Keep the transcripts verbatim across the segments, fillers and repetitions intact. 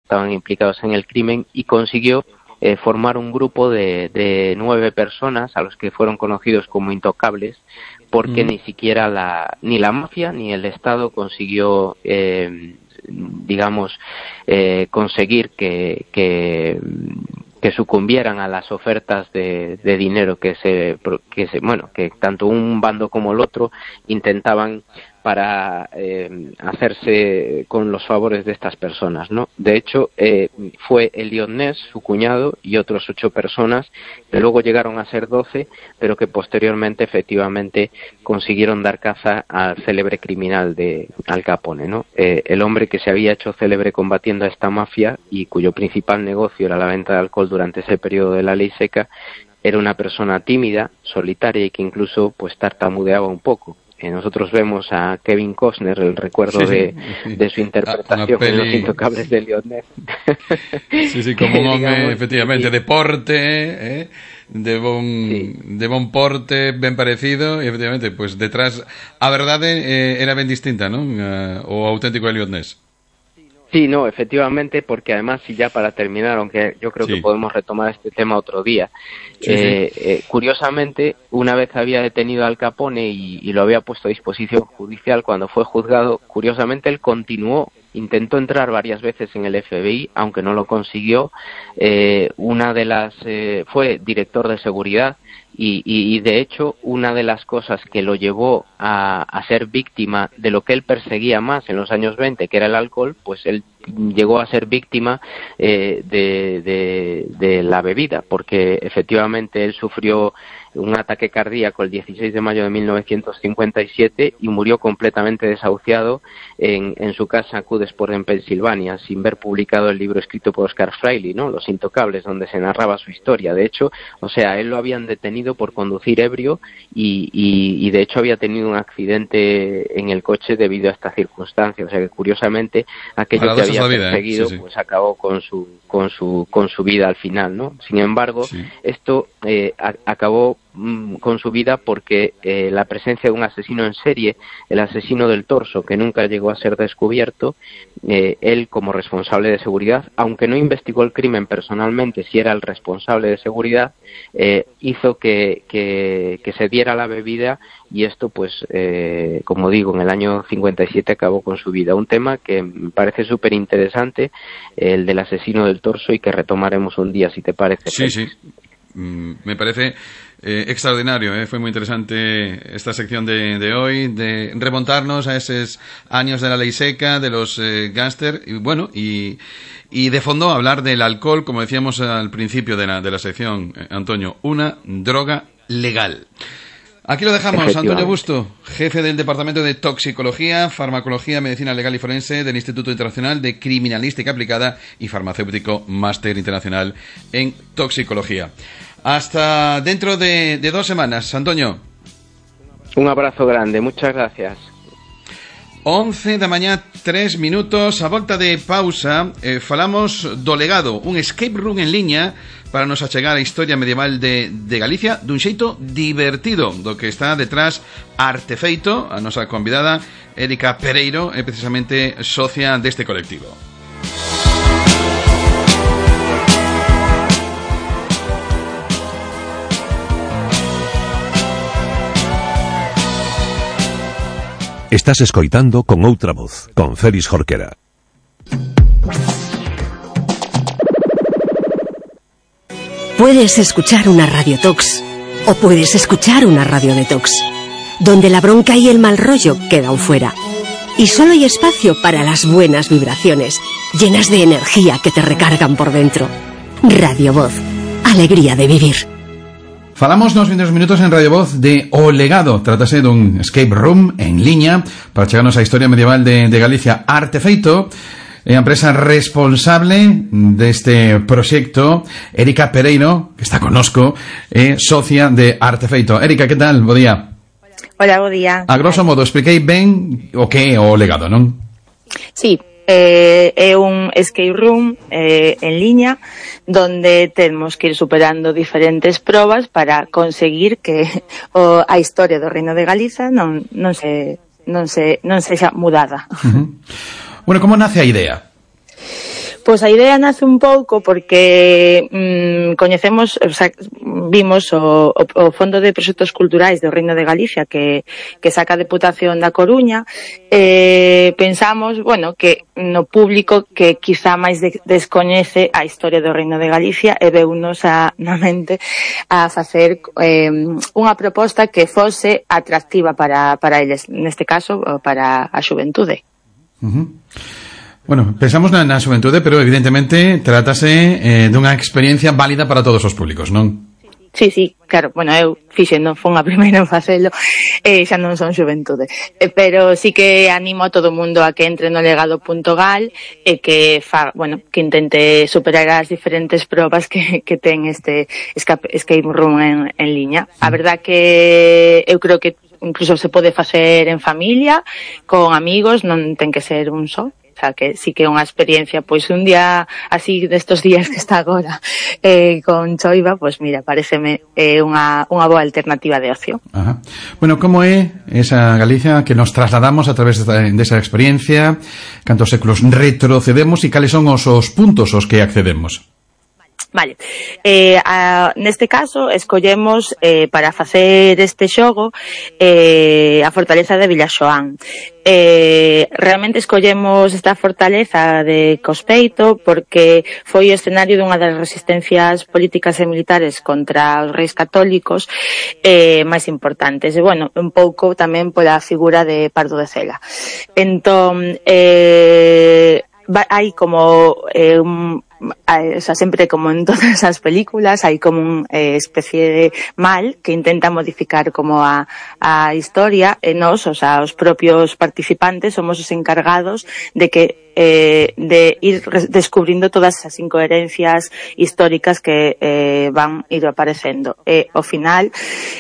estaban implicados en el crimen, y consiguió eh, formar un grupo de, de nueve personas a los que fueron conocidos como intocables, porque mm. ni siquiera la ni la mafia ni el Estado consiguió eh, digamos eh, conseguir que, que que sucumbieran a las ofertas de, de dinero que se que se bueno que tanto un bando como el otro intentaban para eh, hacerse con los favores de estas personas, ¿no? De hecho, eh, fue Elliot Ness, su cuñado, y otros ocho personas, que luego llegaron a ser doce, pero que posteriormente, efectivamente, consiguieron dar caza al célebre criminal de Al Capone, ¿no? Eh, el hombre que se había hecho célebre combatiendo a esta mafia y cuyo principal negocio era la venta de alcohol durante ese periodo de la ley seca, era una persona tímida, solitaria y que incluso pues tartamudeaba un poco. Nosotros vemos a Kevin Costner, el recuerdo sí, sí, de, sí. de su interpretación en Los Intocables de Elliot Ness. Sí, sí, como un hombre, efectivamente, sí. deporte, eh, de bon, sí. de bon porte, ben parecido, y efectivamente, pues detrás, a verdade, eh, era ben distinta, ¿no? Uh, o auténtico Elliot Ness. Sí, no, efectivamente, porque además, y ya para terminar, aunque yo creo sí. que podemos retomar este tema otro día, sí, eh, sí. Eh, curiosamente, una vez había detenido a Al Capone y, y lo había puesto a disposición judicial cuando fue juzgado, curiosamente él continuó, intentó entrar varias veces en el F B I, aunque no lo consiguió. Eh, una de las eh, fue director de seguridad. Y, y, y de hecho una de las cosas que lo llevó a, a ser víctima de lo que él perseguía más en los años veinte, que era el alcohol, pues él llegó a ser víctima eh, de, de, de la bebida, porque efectivamente él sufrió un ataque cardíaco el dieciséis de mayo de mil novecientos cincuenta y siete y murió completamente desahuciado en, en su casa Cudesport en Pensilvania, sin ver publicado el libro escrito por Oscar Freire, ¿no? Los Intocables, donde se narraba su historia. De hecho, o sea, él lo habían detenido por conducir ebrio y, y, y de hecho había tenido un accidente en el coche debido a esta circunstancia. O sea que curiosamente aquello que había vida, perseguido ¿eh? sí, sí. pues acabó con su con su con su vida al final, ¿no? Sin embargo, sí. esto eh, a, acabó mm, con su vida porque eh, la presencia de un asesino en serie, el asesino del Torso, que nunca llegó a ser descubierto, eh, él como responsable de seguridad, aunque no investigó el crimen personalmente, si era el responsable de seguridad, eh, hizo que, que, que se diera la bebida y esto, pues, eh, como digo, en el año cincuenta y siete acabó con su vida. Un tema que me parece súper interesante, el del asesino del Torso, y que retomaremos un día, si te parece. Sí, sí. Mm, me parece eh, extraordinario, ¿eh? Fue muy interesante esta sección de, de hoy, de remontarnos a esos años de la ley seca, de los eh, gángster, y bueno, y, y de fondo hablar del alcohol, como decíamos al principio de la, de la sección, eh, Antonio, una droga legal. Aquí lo dejamos. Antonio Busto, jefe del Departamento de Toxicología, Farmacología, Medicina Legal y Forense del Instituto Internacional de Criminalística Aplicada y farmacéutico máster internacional en toxicología. Hasta dentro de, de dos semanas, Antonio. Un abrazo grande, muchas gracias. once da mañá, tres minutos. A volta de pausa, eh, falamos do legado, un escape room en liña para nos achegar a historia medieval de, de Galicia dun xeito divertido, do que está detrás Artefeito. A nosa convidada Érica Pereiro é precisamente socia deste colectivo. Estás escoitando Con Outra Voz, con Félix Jorquera. Puedes escuchar una Radio Tox o puedes escuchar una Radio Detox, donde la bronca y el mal rollo quedan fuera. Y solo hay espacio para las buenas vibraciones, llenas de energía que te recargan por dentro. Radio Voz, alegría de vivir. Falamos nos vindeiros minutos en Radio Voz de O Legado. Trátase dun escape room en liña para chegarnos a historia medieval de, de Galicia. Artefeito é a empresa responsable deste proxecto. Érica Pereiro, que está conosco, é socia de Artefeito. Érica, que tal? Bo día. Hola, bo día. A grosso modo, expliquei ben o que é o legado, non? Sí, eh, é un escape room eh, en liña donde temos que ir superando diferentes probas para conseguir que o, a historia do Reino de Galiza non, non se non se non sexa mudada. Uh-huh. Bueno, como nace a idea? Pois a idea nace un pouco porque mmm, coñecemos, o sea, vimos o, o, o Fondo de Proxectos Culturais do Reino de Galicia que, que saca a Deputación da Coruña. Eh, pensamos, bueno, que no público que quizá máis de, descoñece a historia do Reino de Galicia e veunos a, na mente a facer eh, unha proposta que fose atractiva para, para eles, neste caso, para a xuventude. Uh-huh. Bueno, pensamos na, na xuventude, pero evidentemente trátase eh, dunha experiencia válida para todos os públicos, non? Sí, sí, claro, bueno, eu fixen, non fun a primeira en facelo, eh, xa non son xuventude, eh, pero sí que animo a todo o mundo a que entre no legado punto gal e que fa, bueno, que intente superar as diferentes probas que, que ten este escape, escape room en, en liña. A verdad que eu creo que incluso se pode facer en familia, con amigos, non ten que ser un só. O sea, que sí que é unha experiencia, pois un día así destos días que está agora eh, con choiva, pois mira, pareceme eh, unha, unha boa alternativa de ocio. Ajá. Bueno, como é esa Galicia que nos trasladamos a través desa, desa experiencia, cantos séculos retrocedemos e cales son os, os puntos aos que accedemos? Vale, eh, a, neste caso escollemos eh, para facer este xogo eh, a fortaleza de Vilaxoán. Eh, realmente escollemos esta fortaleza de Cospeito porque foi o escenario dunha das resistencias políticas e militares contra os reis católicos eh, máis importantes, e bueno, un pouco tamén pola figura de Pardo de Cela. Entón, eh, hai como eh, un o sea, sempre como en todas as películas hai como unha eh, especie de mal que intenta modificar como a, a historia e nos, o sea, os propios participantes somos os encargados de que eh, de ir descubrindo todas as incoherencias históricas que eh, van ir aparecendo e ao final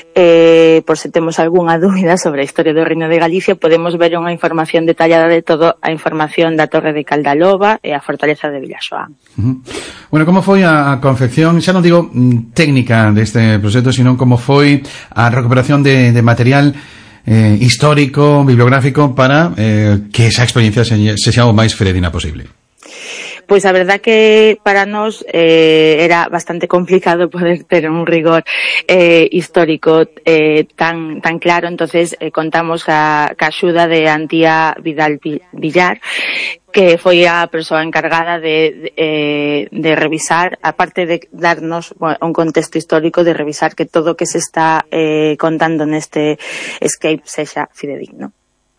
eh, por se temos algunha dúbida sobre a historia do Reino de Galicia podemos ver unha información detallada de todo a información da Torre de Caldaloba e a fortaleza de Vilaxoán. Uh-huh. Bueno, como foi a confección, xa non digo técnica deste proxecto, sino como foi a recuperación de, de material eh, histórico, bibliográfico para eh, que esa experiencia se, se xa o máis fidedigna posible? Pois a verdad que para nós eh, era bastante complicado poder ter un rigor eh, histórico eh, tan tan claro, entonces eh, contamos ca, ca axuda de Antía Vidal Villar, que foi a persoa encargada de, de, de revisar, aparte de darnos bueno, un contexto histórico, de revisar que todo o que se está eh, contando neste escape sexa fidedigno.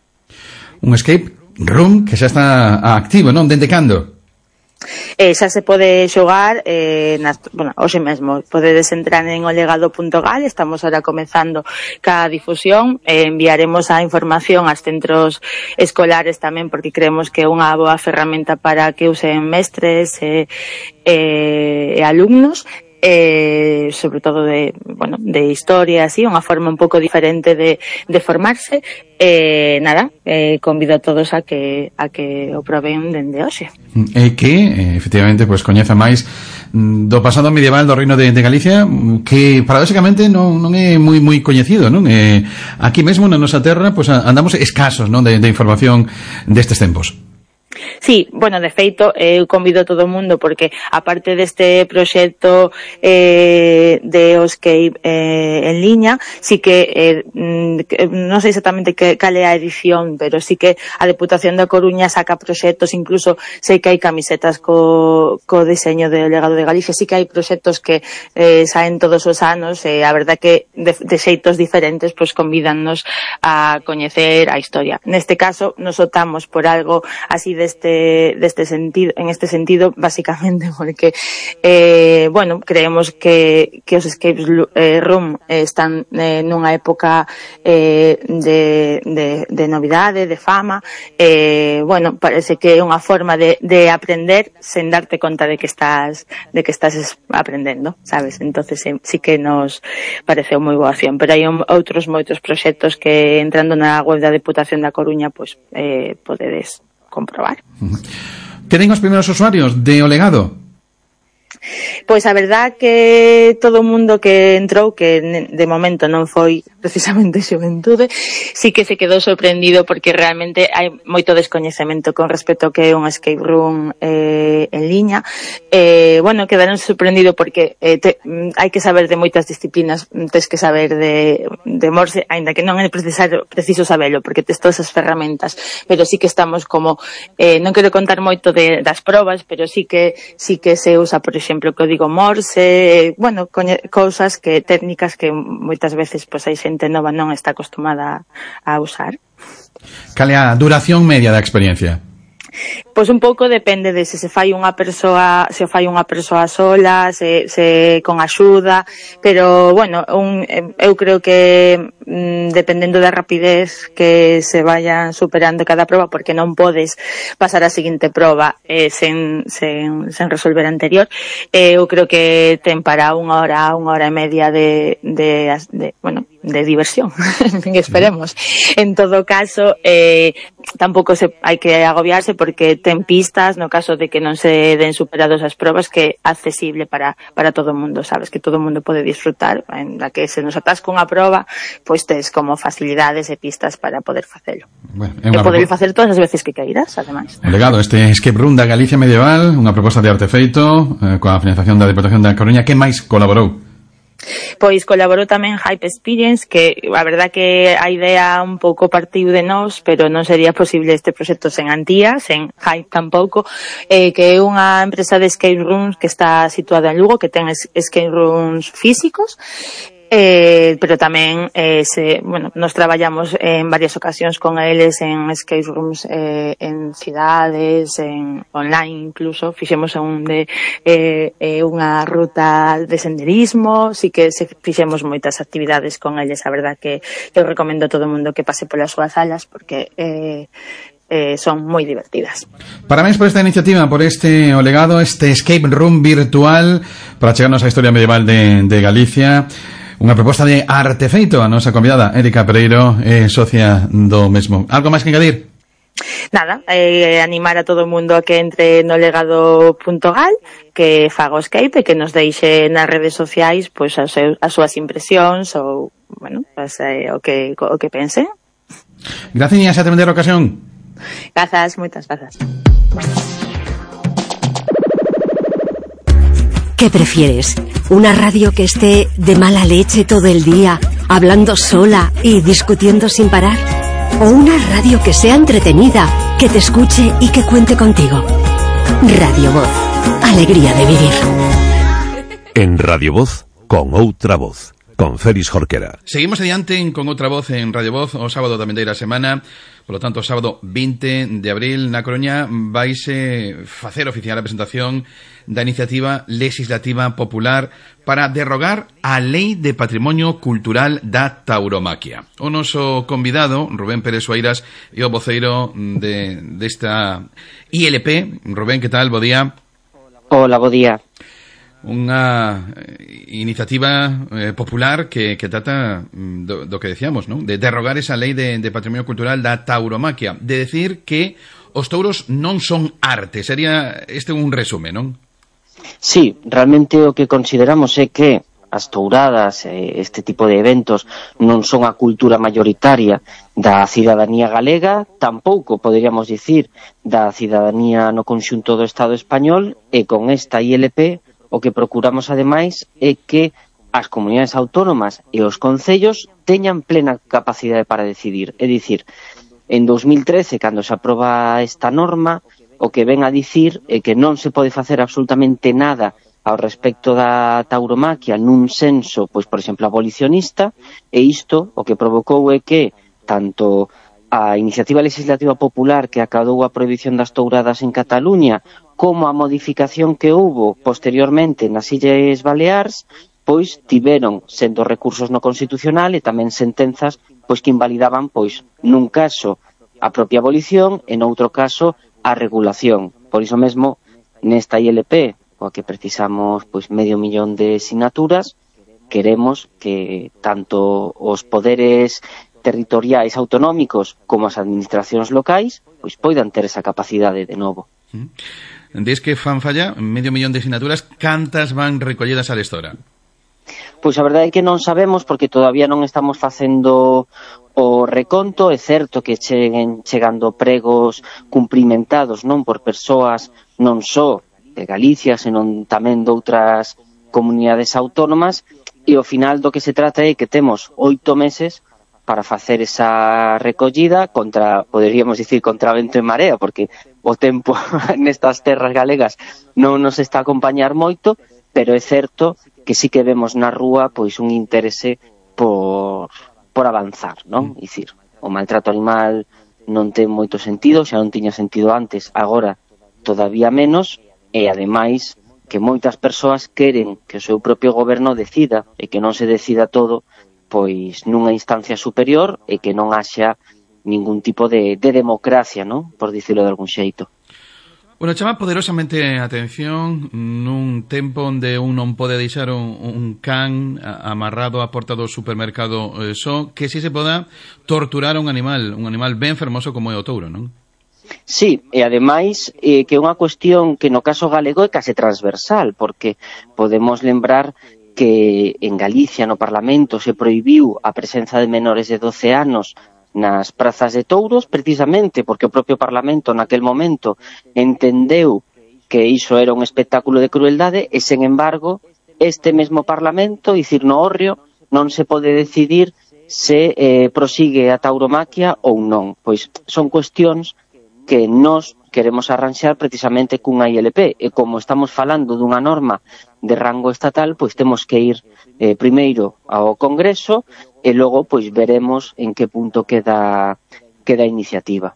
Un escape room que xa está activo, non? Dende cando? Eh, xa se pode xogar eh, nas, bueno, hoxe mesmo podedes entrar en o legado punto gal, estamos ahora comezando ca difusión, eh, enviaremos a información aos centros escolares tamén porque creemos que é unha boa ferramenta para que usen mestres e eh, eh, alumnos eh, sobre todo de, bueno, de historia, así, unha forma un pouco diferente de, de formarse. Eh, nada, eh, convido a todos a que a que o proben dende hoxe. E que, eh, efectivamente, pues, coñeza máis do pasado medieval do Reino de, de Galicia, que paradóxicamente non, non é moi moi coñecido, non? Eh, aquí mesmo na nosa terra, pues, andamos escasos, non, de, de información destes tempos. Sí, bueno, de feito, eu convido a todo o mundo porque, aparte deste proxecto eh, de Oscape eh, en liña, sí que, eh, non sei exactamente que, cal é a edición, pero sí que a Deputación da Coruña saca proxectos, incluso sei que hai camisetas co, co diseño do legado de Galicia, sí que hai proxectos que eh, saen todos os anos, e eh, a verdad que de, de xeitos diferentes, pois convídannos a coñecer a historia. Neste caso, nos optamos por algo así deste deste sentido, en este sentido, básicamente porque eh, bueno, creemos que, que os escape eh, room eh, están eh, nunha época eh, de, de, de novidade, de fama, eh, bueno, parece que é unha forma de, de aprender sen darte conta de que estás de que estás aprendendo, sabes? Entonces eh, sí que nos pareceu moi boa acción, pero hai un, outros moitos proxectos que entrando na web da Deputación da Coruña, pois eh, podedes comprobar. ¿Queren os primeiros usuarios de o legado? Pois a verdad que todo o mundo que entrou, que de momento non foi precisamente xuventude, sí que se quedou sorprendido porque realmente hai moito descoñecemento con respecto ao que é un escape room eh, en liña. Eh, bueno, quedaron sorprendido porque eh, te, hai que saber de moitas disciplinas, tes que saber de, de Morse, aínda que non é preciso, preciso sabelo, porque tes todas as ferramentas, pero sí que estamos como, eh, non quero contar moito de, das probas, pero sí que sí que se usa, por exemplo, código Morse, bueno, cousas que técnicas que moitas veces pois hai xente nova non está acostumada a usar. Cal é a duración media da experiencia? Pois un pouco depende de se se fai unha persoa, se fai unha persoa sola, se, se con axuda, pero, bueno, un, eu creo que mm, dependendo da rapidez que se vayan superando cada proba, porque non podes pasar a seguinte proba eh, sen, sen, sen resolver a anterior, eh, eu creo que ten para unha hora, unha hora e media de, de, de bueno, de diversión, esperemos. En todo caso, eh, tampouco se hai que agobiarse porque ten pistas no caso de que non se den superados as probas, que é accesible para, para todo o mundo, sabes, que todo o mundo pode disfrutar, en la que se nos atasca unha proba, pois tes como facilidades e pistas para poder facelo. Bueno, e poder facer todas as veces que queiras, ademais. O legado, este escape room da Galicia medieval, unha proposta de Artefeito, eh, coa financiación da Deputación da Coruña. Que máis colaborou? Pois colaborou tamén Hype Experience, que a verdad que a idea un pouco partiu de nós, pero non sería posible este proxecto sen Antía, sen Hype tampouco, eh, que é unha empresa de escape rooms que está situada en Lugo, que ten escape rooms físicos, Eh, pero tamén eh, se, bueno, nos traballamos en varias ocasións con eles en escape rooms eh, en cidades, en online incluso, fixemos un de eh, eh, unha ruta de senderismo, sí que se fixemos moitas actividades con eles, a verdad que eu recomendo a todo o mundo que pase polas súas salas porque eh, eh, son moi divertidas. Parabéns por esta iniciativa, por este o legado, este escape room virtual para chegarnos á historia medieval de, de Galicia. Unha proposta de Artefeito, a nosa convidada Érica Pereiro, é socia do mesmo. Algo máis que engadir? Nada, eh, animar a todo o mundo a que entre no legado punto gal, que faga o escape e que nos deixe nas redes sociais pois as, as súas impresións ou, bueno, pues, eh, o que o que pense. Gracias, a tremenda ocasión. Grazas, moitas grazas. ¿Qué prefieres? ¿Una radio que esté de mala leche todo el día, hablando sola y discutiendo sin parar? ¿O una radio que sea entretenida, que te escuche y que cuente contigo? Radio Voz. Alegría de vivir. En Radio Voz, con outra voz. Con Félix Jorquera. Seguimos adiante con outra voz en Radio Voz o sábado da vindeira semana. Por lo tanto, o sábado vinte de abril na Coruña vaise facer oficial a presentación da iniciativa legislativa popular para derrogar a Lei de Patrimonio Cultural da Tauromaquia. O noso convidado, Rubén Pérez Sueiras, e o voceiro de desta I L P. Rubén, que tal? Bo día. Hola, bo día. Unha iniciativa eh, popular que, que trata do, do que decíamos, ¿no? De derrogar esa lei de, de patrimonio cultural da tauromaquia, de decir que os touros non son arte. Sería este un resume, non? Sí, realmente o que consideramos é que as touradas, eh, este tipo de eventos, non son a cultura mayoritaria da cidadanía galega, tampouco, poderíamos dicir, da cidadanía no conxunto do Estado español, e con esta I L P o que procuramos, ademais, é que as comunidades autónomas e os concellos teñan plena capacidade para decidir. É dicir, en dos mil trece, cando se aproba esta norma, o que ven a dicir é que non se pode facer absolutamente nada ao respecto da tauromaquia nun senso, pois, por exemplo, abolicionista, e isto o que provocou é que tanto a iniciativa legislativa popular que acadou a prohibición das touradas en Cataluña como a modificación que hubo posteriormente nas Illes Baleares, pois tiveron sendo recursos no Constitucional e tamén sentenzas pois que invalidaban pois nun caso a propia abolición e noutro caso a regulación. Por iso mesmo, nesta I L P, coa que precisamos pois medio millón de sinaturas, queremos que tanto os poderes territoriais autonómicos como as administracións locais pois poidan ter esa capacidade de novo. Diz que fan falla medio millón de sinaturas. Cantas van recollidas a lestora? Pois a verdade é que non sabemos, porque todavía non estamos facendo o reconto. É certo que cheguen chegando pregos cumprimentados non por persoas non só de Galicia, senón tamén de outras comunidades autónomas, e ao final do que se trata é que temos oito meses para facer esa recollida contra, poderíamos dicir, contra vento e marea, porque o tempo nestas terras galegas non nos está a acompañar moito, pero é certo que sí que vemos na rúa pois un interese por, por avanzar, non? É dicir, o maltrato animal non ten moito sentido, xa non tiña sentido antes, agora todavía menos, e ademais que moitas persoas queren que o seu propio goberno decida, e que non se decida todo pois nunha instancia superior, e que non haxa ningún tipo de, de democracia, non? Por dicirlo de algún xeito. Bueno, chama poderosamente a atención nun tempo onde un non pode deixar un, un can amarrado á porta do supermercado eh, só, que si se poda torturar a un animal, un animal ben fermoso como é o touro, non? Sí, e ademais eh, que é unha cuestión que no caso galego é case transversal, porque podemos lembrar que en Galicia no Parlamento se prohibiu a presenza de menores de doce anos nas prazas de touros, precisamente porque o propio Parlamento naquel momento entendeu que iso era un espectáculo de crueldade, e, sen embargo, este mesmo Parlamento, dicir, no Hórreo, non se pode decidir se eh, prosigue a tauromaquia ou non. Pois son cuestións que nós queremos arranxar precisamente cunha I L P, e como estamos falando dunha norma de rango estatal, pois temos que ir eh, primeiro ao Congreso, e logo pois veremos en que punto queda queda a iniciativa.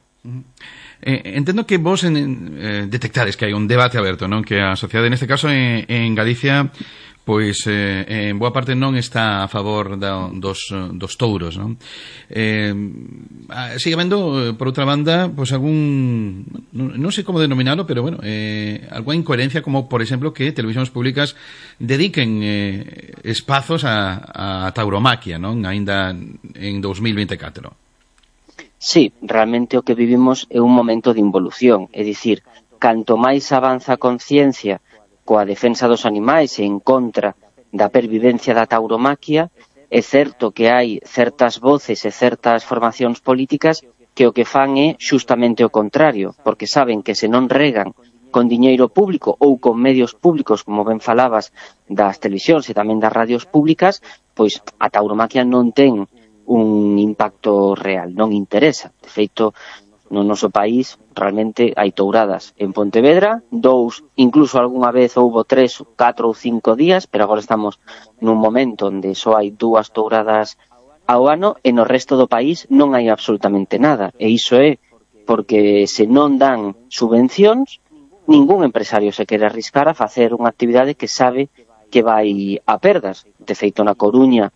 Eh, entendo que vos en, eh, detectades que hai un debate aberto, non? Que a sociedade, neste caso en, en Galicia, pois eh, en boa parte non está a favor da, dos, dos touros, non? Eh, sigue habendo, por outra banda, pois algún, non, non sei como denominalo, pero bueno, eh, algunha incoherencia, como por exemplo que televisións públicas dediquen eh, espazos a, a tauromaquia, non? Ainda en dos mil veinticuatro. Sí, realmente o que vivimos é un momento de involución, é dicir, canto máis avanza a conciencia coa defensa dos animais e en contra da pervivencia da tauromaquia, é certo que hai certas voces e certas formacións políticas que o que fan é xustamente o contrario, porque saben que se non regan con diñeiro público ou con medios públicos, como ben falabas, das televisións e tamén das radios públicas, pois a tauromaquia non ten un impacto real, non interesa. De feito, no noso país realmente hai touradas en Pontevedra, dous, incluso algunha vez houbo tres, catro ou cinco días, pero agora estamos nun momento onde só hai dúas touradas ao ano, e no resto do país non hai absolutamente nada, e iso é porque se non dan subvencións, ningún empresario se quere arriscar a facer unha actividade que sabe que vai a perdas. De feito, na Coruña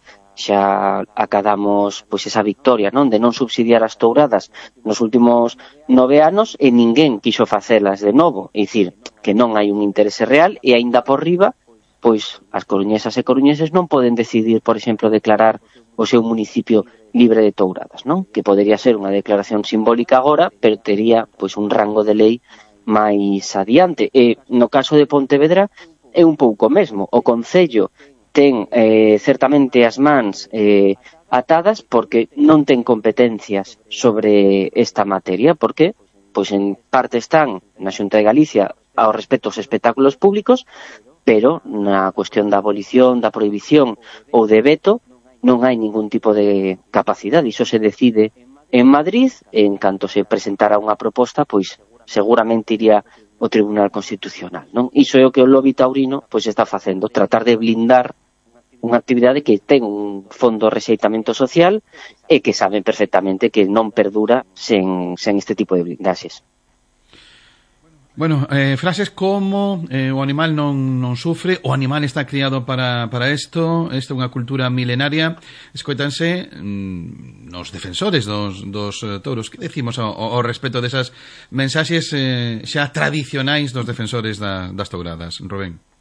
xa acadamos pois esa victoria, non, de non subsidiar as touradas nos últimos nove anos, e ninguén quixo facelas de novo, é dicir, que non hai un interese real, e aínda por riba, pois as coruñesas e coruñeses non poden decidir, por exemplo, declarar o seu municipio libre de touradas, non? Que podería ser unha declaración simbólica agora, pero tería pois un rango de lei máis adiante. E no caso de Pontevedra é un pouco mesmo, o Concello ten eh, certamente as mans eh, atadas porque non ten competencias sobre esta materia, porque pois en parte están na Xunta de Galicia ao respecto aos espectáculos públicos, pero na cuestión da abolición, da prohibición ou de veto non hai ningún tipo de capacidade. Iso se decide en Madrid, e en canto se presentara unha proposta, pois seguramente iría o Tribunal Constitucional, non? Iso é o que o lobby taurino pois está facendo, tratar de blindar unha actividade que ten un fondo de rexeitamento social e que saben perfectamente que non perdura sen, sen este tipo de blindaxes. Bueno, eh, frases como eh, o animal non, non sufre, o animal está criado para, para isto, esta é unha cultura milenaria, escoitanse mm, nos defensores dos, dos uh, touros. Que decimos ao, ao respecto desas mensaxes eh, xa tradicionais dos defensores da, das touradas, Rubén?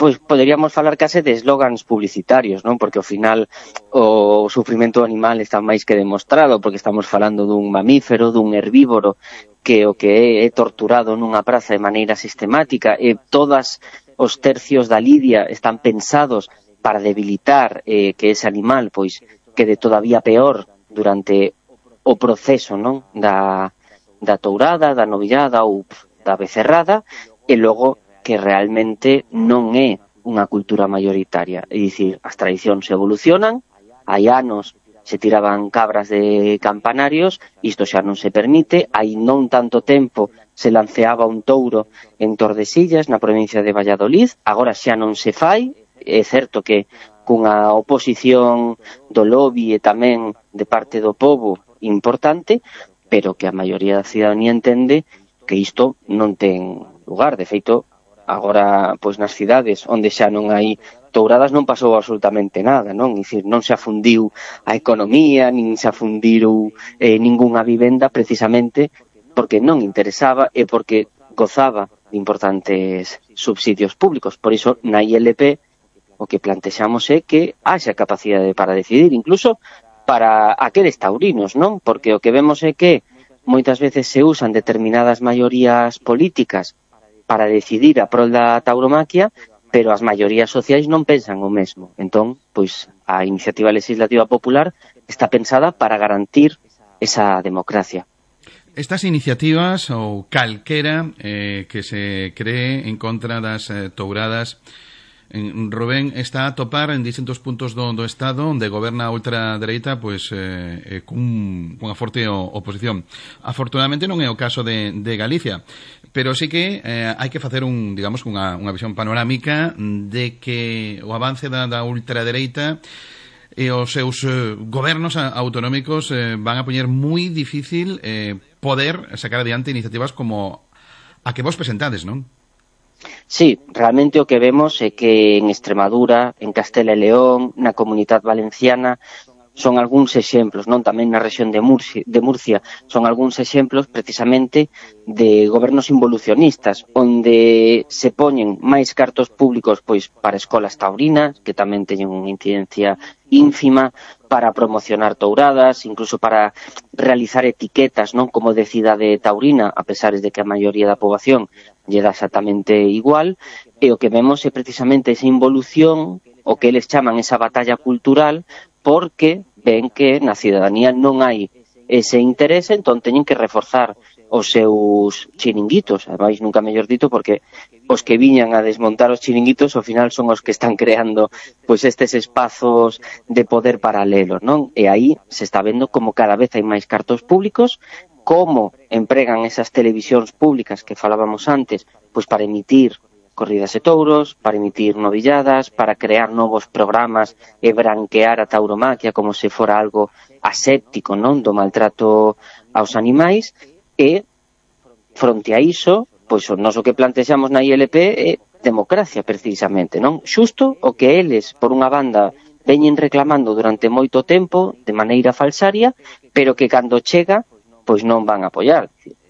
pois poderíamos falar case de eslogans publicitarios, non? Porque ao final o sufrimento animal está máis que demostrado, porque estamos falando dun mamífero, dun herbívoro, que o que é, é torturado nunha praza de maneira sistemática, e todas os tercios da lidia están pensados para debilitar eh, que ese animal pois quede todavía peor durante o proceso, non? Da, da tourada, da novillada ou da becerrada, e logo que realmente non é unha cultura mayoritaria. É dicir, as tradicións evolucionan, hai anos se tiraban cabras de campanarios, isto xa non se permite, hai non tanto tempo se lanceaba un touro en Tordesillas, na provincia de Valladolid, agora xa non se fai, é certo que cunha oposición do lobby e tamén de parte do pobo importante, pero que a maioría da cidadanía entende que isto non ten lugar. De feito, agora, pois nas cidades onde xa non hai touradas non pasou absolutamente nada, non? É dicir, non se afundiu a economía, nin se afundiu eh, ningunha vivenda, precisamente porque non interesaba e porque gozaba de importantes subsidios públicos. Por iso, na I L P, o que plantexamos é que haxa capacidade para decidir, incluso para aqueles taurinos, non? Porque o que vemos é que moitas veces se usan determinadas maiorías políticas para decidir a prol da tauromaquia, pero as maiorías sociais non pensan o mesmo. Entón, pois, a iniciativa legislativa popular está pensada para garantir esa democracia. Estas iniciativas ou calquera eh, que se cree en contra das eh, touradas, en Rubén, está a topar en distintos puntos do, do Estado onde goberna a ultradereita pois, eh, eh, cun, cunha forte oposición. Afortunadamente non é o caso de, de Galicia, pero sí que eh, hai que facer un, digamos, unha, unha visión panorámica de que o avance da, da ultradereita e os seus eh, gobernos autonómicos eh, van a poñer moi difícil eh, poder sacar adiante iniciativas como a que vos presentades, non? Sí, realmente o que vemos é que en Extremadura, en Castela e León, na Comunidade Valenciana, son algúns exemplos, non? Tamén na rexión de Murcia, de Murcia, son algúns exemplos precisamente de gobernos involucionistas, onde se poñen máis cartos públicos pois para escolas taurinas, que tamén teñen unha incidencia ínfima, para promocionar touradas, incluso para realizar etiquetas, non? Como de cidade taurina, a pesar de que a maioría da poboación lle dá exactamente igual, e o que vemos é precisamente esa involución, o que eles chaman esa batalla cultural, porque ven que na cidadanía non hai ese interese, entón teñen que reforzar os seus chiringuitos, ademais nunca mellor dito, porque os que viñan a desmontar os chiringuitos ao final son os que están creando pois estes espazos de poder paralelos, non? E aí se está vendo como cada vez hai máis cartos públicos, como empregan esas televisións públicas que falábamos antes, pois para emitir corridas de touros, para emitir novilladas, para crear novos programas e branquear a tauromaquia como se fora algo aséptico, non? Do maltrato aos animais. E, fronte a iso, pois o noso que plantexamos na I L P é democracia, precisamente, non? Xusto o que eles, por unha banda, veñen reclamando durante moito tempo, de maneira falsaria, pero que cando chega, pois non van a apoiar.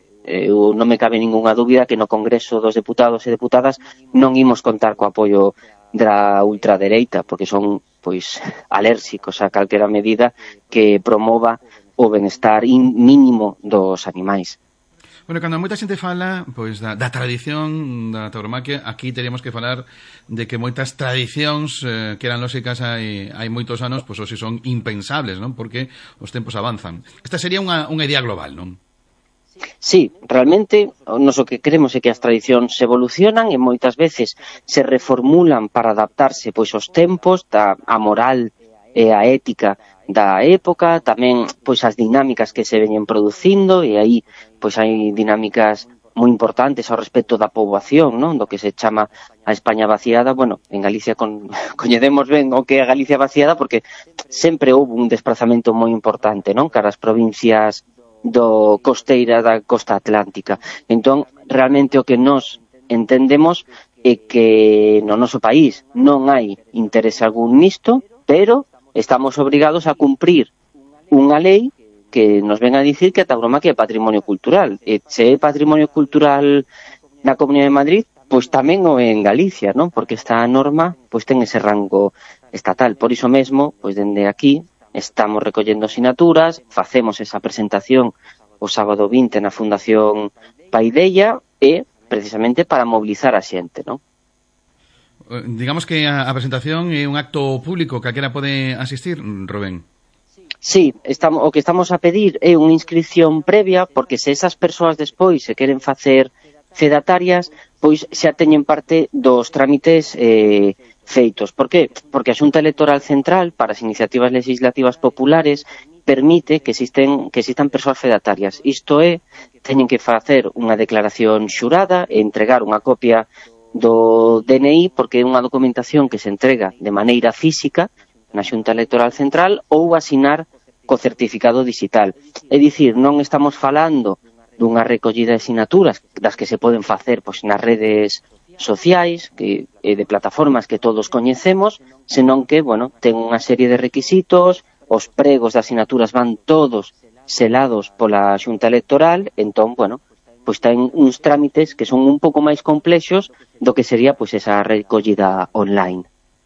Eu non me cabe ningunha dúbida que no Congreso dos Deputados e Deputadas non imos contar co apoio da ultradereita, porque son, pois, alérxicos a calquera medida que promova o benestar mínimo dos animais. Bueno, cando moita xente fala pois da, da tradición da tauromaquia, aquí teríamos que falar de que moitas tradicións eh, que eran lóxicas hai, hai moitos anos, pois hoxe son impensables, non? Porque os tempos avanzan. Esta sería unha, unha idea global, non? Sí, realmente o noso que queremos é que as tradicións se evolucionan e moitas veces se reformulan para adaptarse pois aos tempos, da, a moral e a ética da época, tamén pois as dinámicas que se veñen producindo, e aí pois hai dinámicas moi importantes ao respecto da poboación, non? Do que se chama a España vaciada. Bueno, en Galicia con, coñecemos ben o que é a Galicia vaciada porque sempre houve un desplazamento moi importante, non? Cara as provincias do costeira da costa atlántica. Entón, realmente o que nós entendemos é que no noso país non hai interese algún nisto, pero estamos obrigados a cumprir unha lei que nos ven a dicir que a tauromaquia é patrimonio cultural. E se é patrimonio cultural na Comunidade de Madrid, pois tamén o en Galicia, non? Porque esta norma pois ten ese rango estatal. Por iso mesmo, pois dende aquí estamos recollendo asinaturas, facemos esa presentación o sábado vinte na Fundación Paideia e precisamente para mobilizar a xente, non? Digamos que a, a presentación é un acto público, calquera pode asistir, Rubén. Sí, estamos, o que estamos a pedir é unha inscripción previa, porque se esas persoas despois se queren facer fedatarias, pois xa teñen parte dos trámites eh, feitos. Por que? Porque a Xunta Electoral Central, para as iniciativas legislativas populares, permite que existen que existan persoas fedatarias. Isto é, teñen que facer unha declaración xurada e entregar unha copia do D N I, porque é unha documentación que se entrega de maneira física na Xunta Electoral Central ou asinar co certificado digital. É dicir, non estamos falando dunha recollida de asinaturas das que se poden facer pois, nas redes sociais que, e de plataformas que todos coñecemos, senón que, bueno, ten unha serie de requisitos, os pregos de asinaturas van todos selados pola Xunta Electoral, entón, bueno, pois ten uns trámites que son un pouco máis complexos do que sería pois esa recollida online.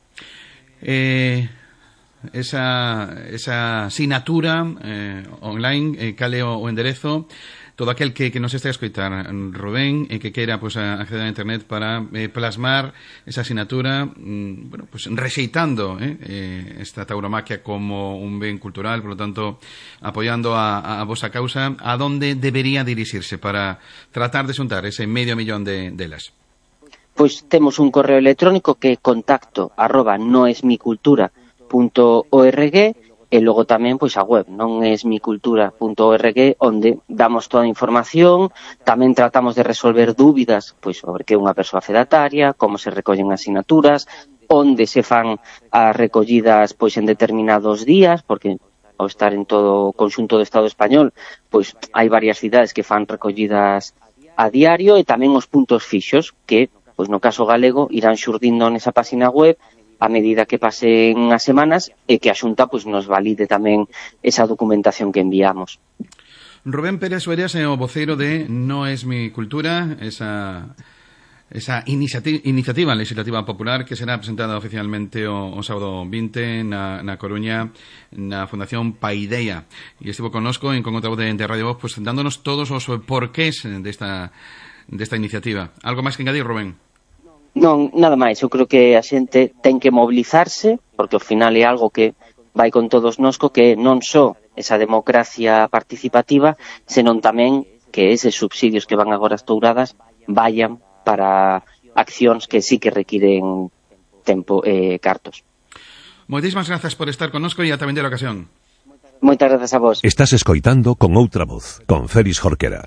Eh, esa, esa sinatura eh, online, eh, cale o, o enderezo, todo aquel que, que nos este a escoitar, Rubén, e que queira pues, acceder a internet para eh, plasmar esa asignatura, mm, bueno, pues rexeitando eh, eh, esta tauromaquia como un ben cultural, por lo tanto, apoyando a, a vosa causa, a donde debería dirixirse para tratar de xuntar ese medio millón de delas? Pois temos un correo electrónico que é contacto arroba noesmicultura punto org e logo tamén pois a web noesmicultura punto org, onde damos toda a información, tamén tratamos de resolver dúbidas pois sobre que é unha persoa fedataria, como se recollen asinaturas, onde se fan as recollidas pois en determinados días, porque ao estar en todo o conxunto do Estado español, pois hai varias cidades que fan recollidas a diario, e tamén os puntos fixos que, pois no caso galego, irán xurdindo nesa página web a medida que pasen as semanas e que a Xunta pois, nos valide tamén esa documentación que enviamos. Rubén Pérez Sueras é o voceiro de No es mi cultura, esa, esa iniciativa, iniciativa legislativa popular que será presentada oficialmente o, o sábado vinte na, na Coruña na Fundación Paideia. E estivo connosco en con outra voz de, de Radio Voz pues, dándonos todos os porqués desta, desta iniciativa. Algo máis que engadir, Rubén? Non, nada máis, eu creo que a xente ten que mobilizarse, porque ao final é algo que vai con todos nosco, que non só esa democracia participativa, senón tamén que eses subsidios que van agora as touradas vayan para accións que sí que requiren tempo e eh, cartos. Moitísimas grazas por estar connosco e ata vindeira ocasión. Moitas grazas a vos. Estás escoitando Con Outra Voz, con Félix Jorquera.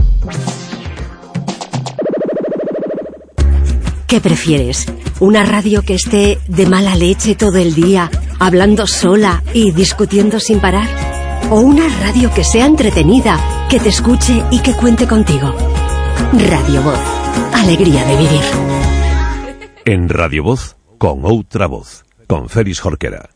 ¿Qué prefieres? ¿Una radio que esté de mala leche todo el día, hablando sola y discutiendo sin parar? ¿O una radio que sea entretenida, que te escuche y que cuente contigo? Radio Voz. Alegría de vivir. En Radio Voz, Con Outra Voz, con Félix Jorquera.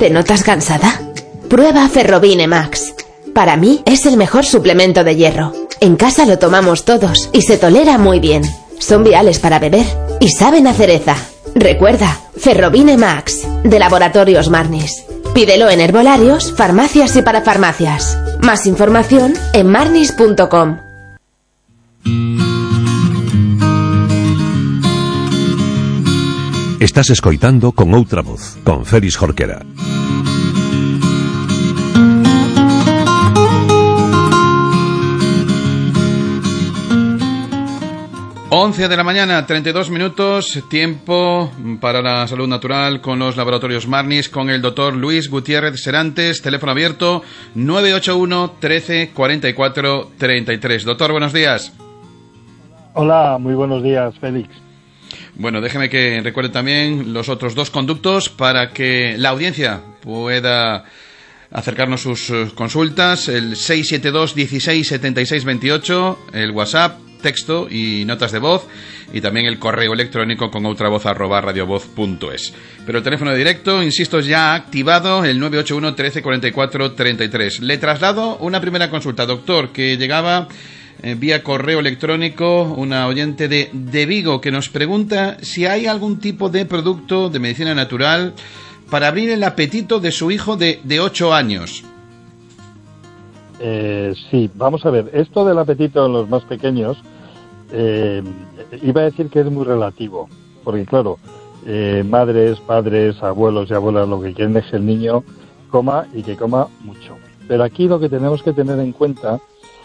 ¿Te notas cansada? Prueba Ferrobine Max. Para mí es el mejor suplemento de hierro. En casa lo tomamos todos y se tolera muy bien. Son viales para beber y saben a cereza. Recuerda, Ferrobine Max, de Laboratorios Marnis. Pídelo en herbolarios, farmacias y parafarmacias. Más información en marnis punto com. Estás escoitando Con Outra Voz, con Félix Jorquera. once de la mañana, treinta y dos minutos, tiempo para la salud natural con los laboratorios Marnis, con el doctor Luis Gutiérrez Serantes, teléfono abierto nueve ocho uno, trece, cuarenta y cuatro, treinta y tres. Doctor, buenos días. Hola, muy buenos días, Félix. Bueno, déjeme que recuerde también los otros dos conductos para que la audiencia pueda acercarnos sus consultas, el seis siete dos, dieciséis, setenta y seis, veintiocho, el WhatsApp, texto y notas de voz, y también el correo electrónico con outravoz arroba radiovoz punto es. Pero el teléfono de directo, insisto, es ya activado, el nueve ocho uno, trece, cuarenta y cuatro, treinta y tres. Le traslado una primera consulta, doctor, que llegaba eh, vía correo electrónico, una oyente de, de Vigo, que nos pregunta si hay algún tipo de producto de medicina natural para abrir el apetito de su hijo de, de ocho años. Eh, sí, vamos a ver, esto del apetito en los más pequeños, eh, iba a decir que es muy relativo, porque claro, eh, madres, padres, abuelos y abuelas lo que quieren es que el niño coma y que coma mucho. Pero aquí lo que tenemos que tener en cuenta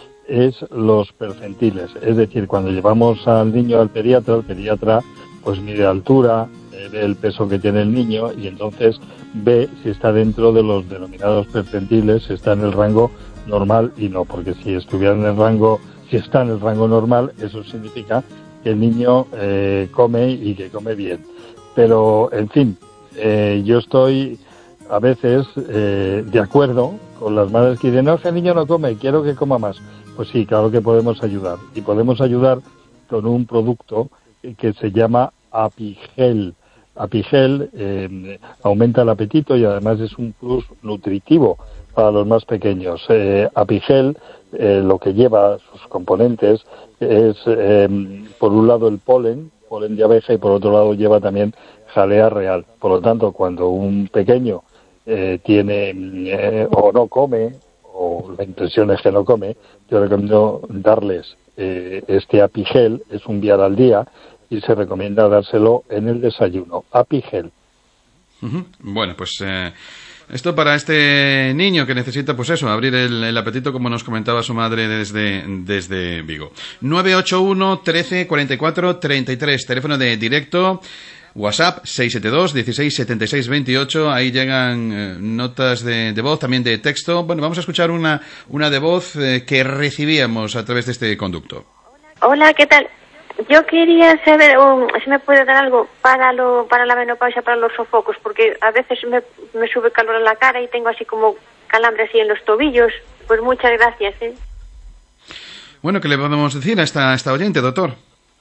es los percentiles, es decir, cuando llevamos al niño al pediatra, el pediatra pues mide altura, eh, ve el peso que tiene el niño y entonces ve si está dentro de los denominados percentiles, si está en el rango normal y no, porque si estuviera en el rango, si está en el rango normal, eso significa que el niño eh, come y que come bien. Pero, en fin, eh, yo estoy a veces eh, de acuerdo con las madres que dicen, no, que el niño no come, quiero que coma más. Pues sí, claro que podemos ayudar. Y podemos ayudar con un producto que se llama Apigel. Apigel eh, aumenta el apetito y además es un plus nutritivo para los más pequeños. Eh, Apigel, eh, lo que lleva, sus componentes, es eh, por un lado el polen, polen de abeja, y por otro lado lleva también jalea real. Por lo tanto, cuando un pequeño eh, tiene eh, o no come, o la impresión es que no come, yo recomiendo darles eh, este Apigel, es un vial al día, y se recomienda dárselo en el desayuno. Apigel. Uh-huh. Bueno, pues eh, esto para este niño que necesita, pues eso, abrir el, el apetito, como nos comentaba su madre desde, desde Vigo. nueve ocho uno, trece, cuarenta y cuatro, treinta y tres, teléfono de directo. WhatsApp seis siete dos, dieciséis, setenta y seis, veintiocho, ahí llegan eh, notas de, de voz, también de texto. Bueno, vamos a escuchar una, una de voz eh, que recibíamos a través de este conducto. Hola, ¿qué tal? Yo quería saber um, si me puede dar algo para lo para la menopausia, para los sofocos, porque a veces me, me sube calor en la cara y tengo así como calambre así en los tobillos. Pues muchas gracias, ¿eh? Bueno, ¿qué le podemos decir a esta, a esta oyente, doctor?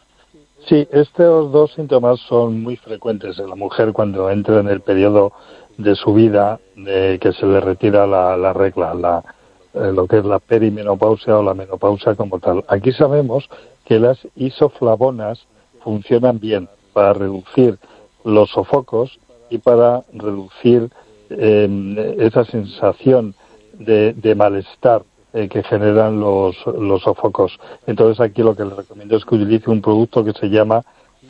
Sí, estos dos síntomas son muy frecuentes en la mujer cuando entra en el periodo de su vida de que se le retira la, la regla, la, eh, lo que es la perimenopausia o la menopausia como tal. Aquí sabemos que las isoflavonas funcionan bien para reducir los sofocos y para reducir eh, esa sensación de, de malestar eh, que generan los, los sofocos. Entonces aquí lo que les recomiendo es que utilice un producto que se llama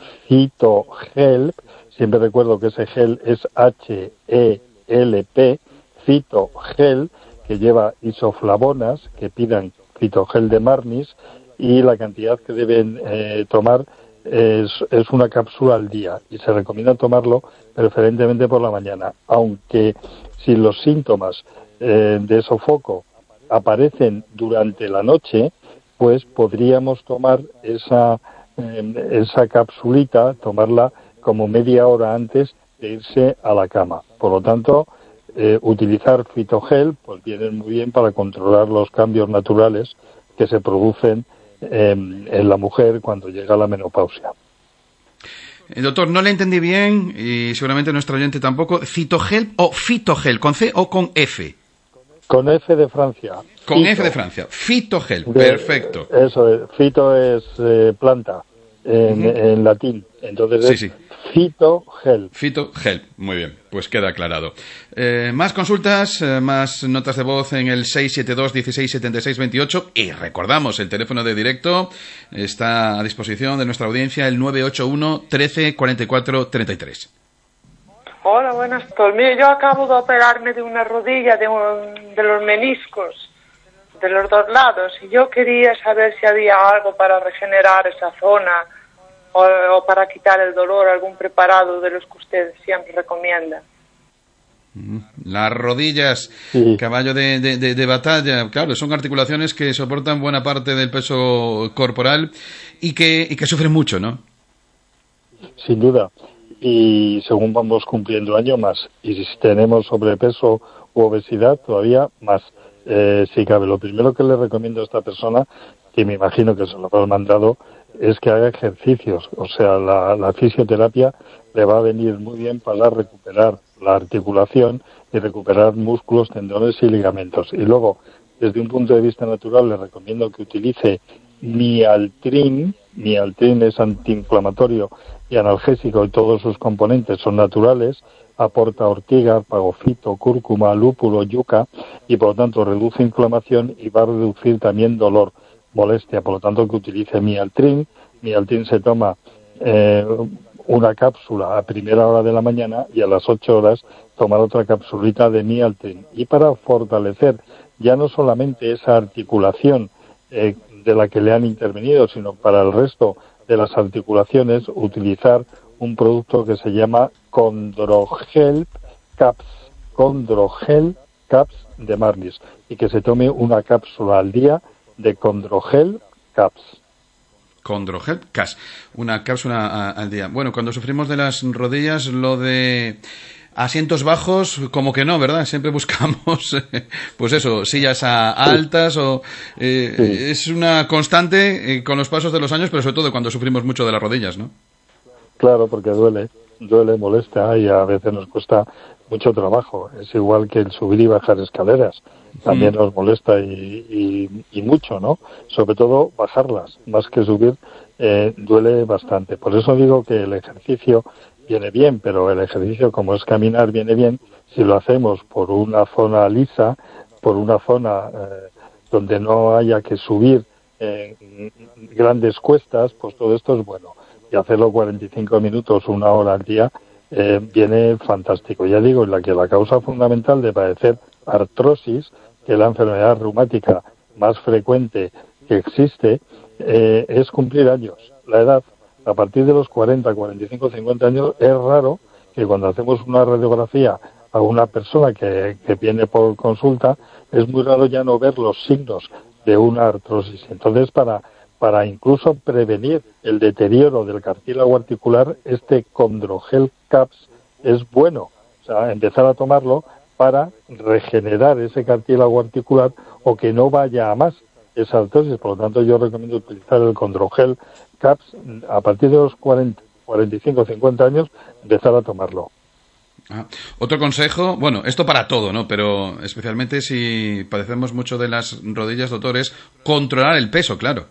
Cytohelp. Siempre recuerdo que ese gel es H E L P, Cytohelp, que lleva isoflavonas, que pidan Cytohelp de Marnis, y la cantidad que deben eh, tomar es, es una cápsula al día, y se recomienda tomarlo preferentemente por la mañana, aunque si los síntomas eh, de sofoco aparecen durante la noche, pues podríamos tomar esa, eh, esa capsulita, tomarla como media hora antes de irse a la cama. Por lo tanto, eh, utilizar Cytohelp pues viene muy bien para controlar los cambios naturales que se producen en la mujer cuando llega la menopausia. Eh, doctor, no le entendí bien y seguramente nuestro oyente tampoco. ¿Citogel o fitogel? ¿Con C o con F? Con F de Francia. Con Fito. F de Francia. Fitogel, De, perfecto. Eso es. Fito es eh, planta en, uh-huh. en latín. Entonces sí, es sí. Fitogel. Fitogel, muy bien, pues queda aclarado. Eh, más consultas, eh, más notas de voz en el seis siete dos, dieciséis, setenta y seis, veintiocho y recordamos, el teléfono de directo está a disposición de nuestra audiencia, el nueve ocho uno, trece, cuarenta y cuatro, treinta y tres. Hola, buenas tardes. Yo acabo de operarme de una rodilla, de, un, de los meniscos, de los dos lados, y yo quería saber si había algo para regenerar esa zona o, o para quitar el dolor, algún preparado de los que usted siempre recomienda. Las rodillas, sí. caballo de, de, de, de batalla, claro, son articulaciones que soportan buena parte del peso corporal y que, y que sufren mucho, ¿no? Sin duda. Y según vamos cumpliendo año más, y si tenemos sobrepeso u obesidad, todavía más. Eh, si cabe, lo primero que le recomiendo a esta persona, que me imagino que se lo habrá mandado, es que haga ejercicios. O sea, la, la fisioterapia le va a venir muy bien para recuperar la articulación y recuperar músculos, tendones y ligamentos. Y luego, desde un punto de vista natural, le recomiendo que utilice Mialtrin. Mialtrin es antiinflamatorio y analgésico y todos sus componentes son naturales. Aporta ortiga, pagofito, cúrcuma, lúpulo, yuca y por lo tanto reduce inflamación y va a reducir también dolor, molestia. Por lo tanto, que utilice Mialtrin. Mialtrin se toma eh, una cápsula a primera hora de la mañana y a las ocho horas tomar otra capsulita de Mialtrin. Y para fortalecer ya no solamente esa articulación eh, de la que le han intervenido, sino para el resto de las articulaciones, utilizar un producto que se llama Condrogel Caps, Condrogel Caps de Marlis, y que se tome una cápsula al día de Condrogel Caps. Condrogel Caps, una cápsula a, al día. Bueno, cuando sufrimos de las rodillas, lo de asientos bajos, como que no, ¿verdad? Siempre buscamos, pues eso, sillas a, altas o eh, sí. Es una constante eh, con los pasos de los años, pero sobre todo cuando sufrimos mucho de las rodillas, ¿no? Claro, porque duele, duele, molesta y a veces nos cuesta mucho trabajo. Es igual que el subir y bajar escaleras. También mm. nos molesta y, y, y mucho, ¿no? Sobre todo bajarlas, más que subir, eh, duele bastante. Por eso digo que el ejercicio viene bien, pero el ejercicio, como es caminar, viene bien si lo hacemos por una zona lisa, por una zona eh, donde no haya que subir eh, grandes cuestas, pues todo esto es bueno. Y hacerlo cuarenta y cinco minutos, una hora al día, eh, viene fantástico. Ya digo, en la que la causa fundamental de padecer artrosis, que es la enfermedad reumática más frecuente que existe, eh, es cumplir años. La edad, a partir de los cuarenta, cuarenta y cinco, cincuenta años, es raro que cuando hacemos una radiografía a una persona que, que viene por consulta, es muy raro ya no ver los signos de una artrosis. Entonces, para para incluso prevenir el deterioro del cartílago articular, este Condrogel Caps es bueno. O sea, empezar a tomarlo para regenerar ese cartílago articular o que no vaya a más esa artrosis. Por lo tanto, yo recomiendo utilizar el Condrogel Caps a partir de los cuarenta, cuarenta y cinco, cincuenta años, empezar a tomarlo. Ah, otro consejo, bueno, esto para todo, ¿no? Pero especialmente si padecemos mucho de las rodillas, doctores, controlar el peso, claro.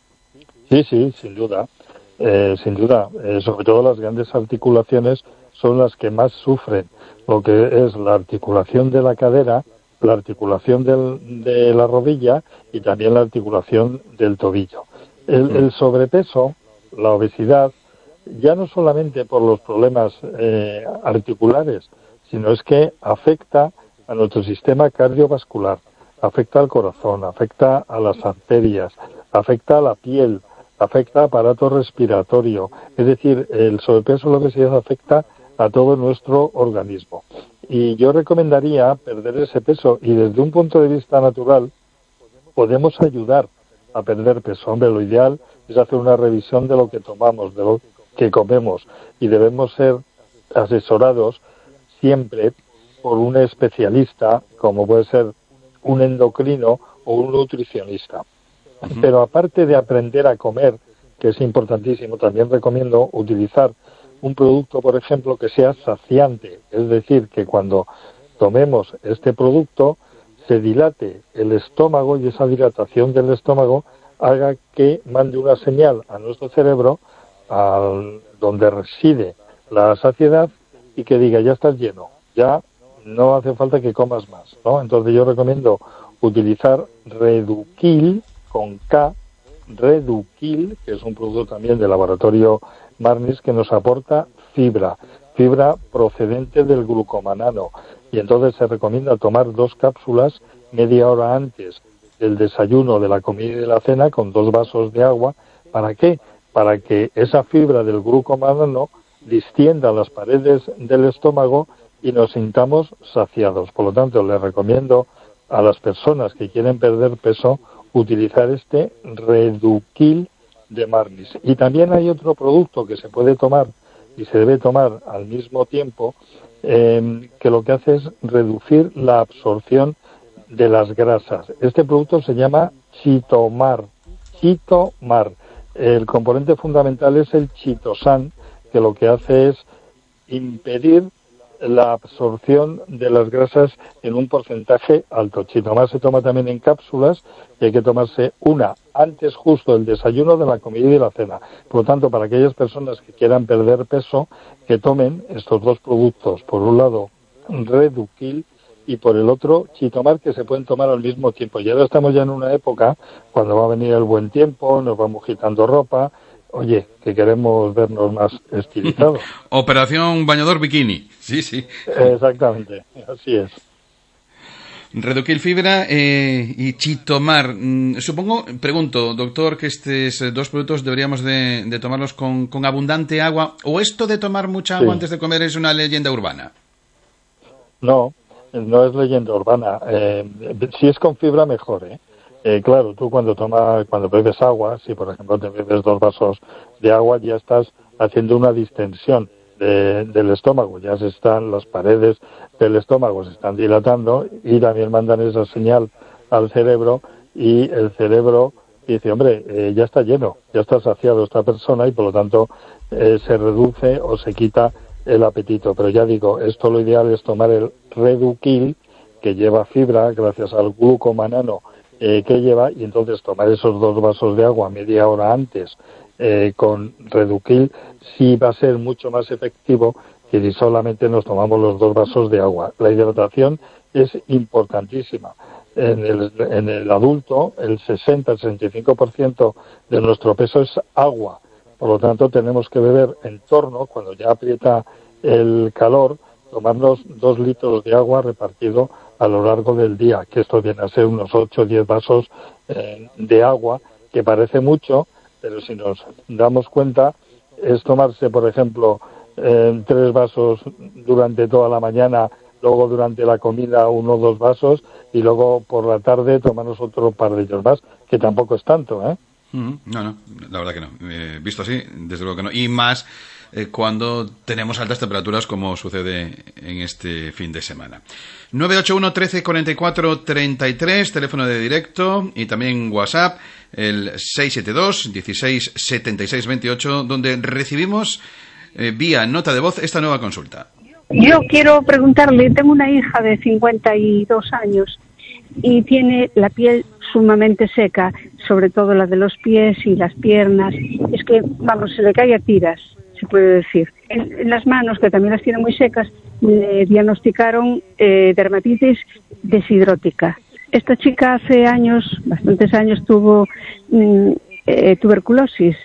Sí, sí, sin duda, eh, sin duda. Eh, sobre todo las grandes articulaciones son las que más sufren, lo que es la articulación de la cadera, la articulación del, de la rodilla y también la articulación del tobillo. El, el sobrepeso, la obesidad, ya no solamente por los problemas eh, articulares, sino es que afecta a nuestro sistema cardiovascular, afecta al corazón, afecta a las arterias, afecta a la piel, afecta al aparato respiratorio. Es decir, el sobrepeso o la obesidad afecta a todo nuestro organismo. Y yo recomendaría perder ese peso y desde un punto de vista natural podemos ayudar a perder peso. Hombre, lo ideal es hacer una revisión de lo que tomamos, de lo que comemos y debemos ser asesorados siempre por un especialista, como puede ser un endocrino o un nutricionista. Uh-huh. Pero aparte de aprender a comer, que es importantísimo, también recomiendo utilizar un producto, por ejemplo, que sea saciante, es decir, que cuando tomemos este producto se dilate el estómago y esa dilatación del estómago haga que mande una señal a nuestro cerebro, al, donde reside la saciedad, y que diga, ya estás lleno, ya no hace falta que comas más, ¿no? Entonces yo recomiendo utilizar Reduquil, con K, Reduquil, que es un producto también del laboratorio Marnis, que nos aporta fibra, fibra procedente del glucomanano, y entonces se recomienda tomar dos cápsulas media hora antes del desayuno, de la comida y de la cena, con dos vasos de agua. ¿Para qué? Para que esa fibra del glucomanano distienda las paredes del estómago y nos sintamos saciados. Por lo tanto, les recomiendo a las personas que quieren perder peso utilizar este Reduquil de Marnis. Y también hay otro producto que se puede tomar y se debe tomar al mismo tiempo, eh, que lo que hace es reducir la absorción de las grasas. Este producto se llama Chitomar. Chitomar. El componente fundamental es el chitosan, que lo que hace es impedir la absorción de las grasas en un porcentaje alto. Chitomar se toma también en cápsulas y hay que tomarse una antes justo del desayuno, de la comida y de la cena. Por lo tanto, para aquellas personas que quieran perder peso, que tomen estos dos productos. Por un lado, Reduquil, y por el otro, Chitomar, que se pueden tomar al mismo tiempo. Y ahora estamos ya en una época cuando va a venir el buen tiempo, nos vamos quitando ropa. Oye, que queremos vernos más estilizados. Operación bañador bikini. Sí, sí. Exactamente, así es. Reduquil fibra eh, y Chitomar. Mm, supongo, pregunto, doctor, que estos dos productos deberíamos de, de tomarlos con, con abundante agua. ¿O esto de tomar mucha agua sí. antes de comer es una leyenda urbana? No, no es leyenda urbana. Eh, si es con fibra, mejor, ¿eh? Eh, claro, tú cuando tomas, cuando bebes agua, si por ejemplo te bebes dos vasos de agua, ya estás haciendo una distensión de, del estómago, ya se están, las paredes del estómago se están dilatando y también mandan esa señal al cerebro y el cerebro dice, hombre, eh, ya está lleno, ya está saciado esta persona y por lo tanto eh, se reduce o se quita el apetito. Pero ya digo, esto lo ideal es tomar el Reduquil, que lleva fibra gracias al glucomanano Eh, que lleva, y entonces tomar esos dos vasos de agua media hora antes eh, con Reduquil sí va a ser mucho más efectivo que si solamente nos tomamos los dos vasos de agua. La hidratación es importantísima. En el, en el adulto, el sesenta al sesenta y cinco por ciento de nuestro peso es agua. Por lo tanto, tenemos que beber en torno, cuando ya aprieta el calor, tomarnos dos litros de agua repartido a lo largo del día, que esto viene a ser unos ocho o diez vasos eh, de agua, que parece mucho, pero si nos damos cuenta, es tomarse, por ejemplo, eh, tres vasos durante toda la mañana, luego durante la comida uno o dos vasos, y luego por la tarde tomarnos otro par de ellos más, que tampoco es tanto, ¿eh? No, no, la verdad que no. Eh, visto así, desde luego que no. Y más eh, cuando tenemos altas temperaturas, como sucede en este fin de semana. nueve ocho uno, trece, cuarenta y cuatro, treinta y tres, teléfono de directo, y también WhatsApp, el seis siete dos, dieciséis, setenta y seis, veintiocho, donde recibimos eh, vía nota de voz esta nueva consulta. Yo quiero preguntarle, tengo una hija de cincuenta y dos años y tiene la piel sumamente seca, sobre todo la de los pies y las piernas. Es que, vamos, se le cae a tiras, se puede decir. En, en las manos, que también las tiene muy secas, le diagnosticaron eh, dermatitis deshidrótica. Esta chica hace años, bastantes años, tuvo mm, eh, tuberculosis.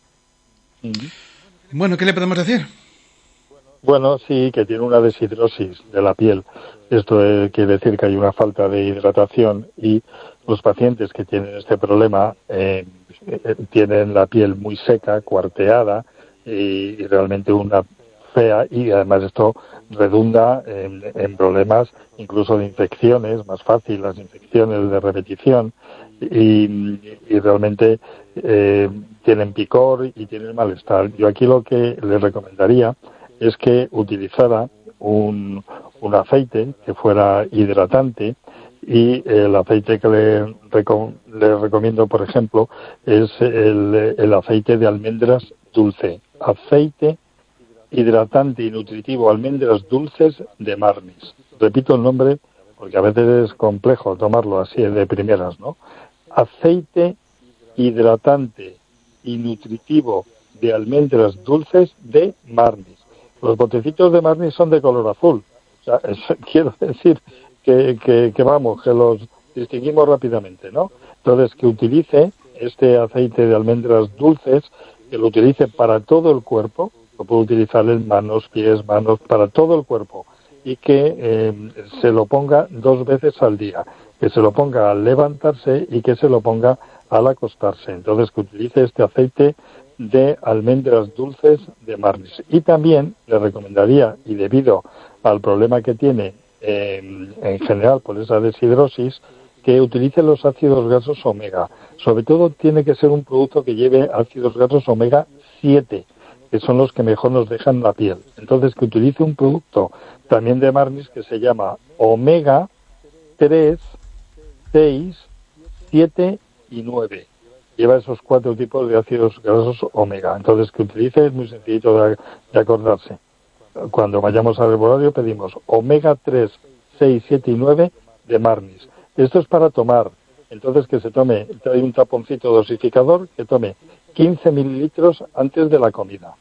Bueno, ¿qué le podemos decir? Bueno, sí, que tiene una deshidrosis de la piel. Esto eh, quiere decir que hay una falta de hidratación y los pacientes que tienen este problema eh, eh, tienen la piel muy seca, cuarteada y, y realmente una fea, y además esto redunda en, en problemas incluso de infecciones, más fácil las infecciones de repetición y, y realmente eh, tienen picor y tienen malestar. Yo aquí lo que les recomendaría es que utilizara un, un aceite que fuera hidratante, y el aceite que le, reco- le recomiendo, por ejemplo, es el, el aceite de almendras dulce. Aceite hidratante y nutritivo almendras dulces de Marnis. Repito el nombre porque a veces es complejo tomarlo así de primeras, ¿no? Aceite hidratante y nutritivo de almendras dulces de Marnis. Los botecitos de Marnis son de color azul. O sea, eso, quiero decir que, que, que vamos, que los distinguimos rápidamente, ¿no? Entonces, que utilice este aceite de almendras dulces, que lo utilice para todo el cuerpo, lo puede utilizar en manos, pies, manos, para todo el cuerpo, y que eh, se lo ponga dos veces al día, que se lo ponga al levantarse y que se lo ponga al acostarse. Entonces, que utilice este aceite de almendras dulces de Marnis. Y también le recomendaría, y debido al problema que tiene eh, en general por esa deshidrosis, que utilice los ácidos grasos omega. Sobre todo tiene que ser un producto que lleve ácidos grasos omega siete, que son los que mejor nos dejan la piel. Entonces, que utilice un producto también de Marnis que se llama omega tres, seis, siete y nueve. Lleva esos cuatro tipos de ácidos grasos omega. Entonces, que utilice, es muy sencillito de, de acordarse. Cuando vayamos al herbolario pedimos omega tres, seis, siete y nueve de Marnis. Esto es para tomar. Entonces, que se tome, trae un taponcito dosificador, que tome quince mililitros antes de la comida.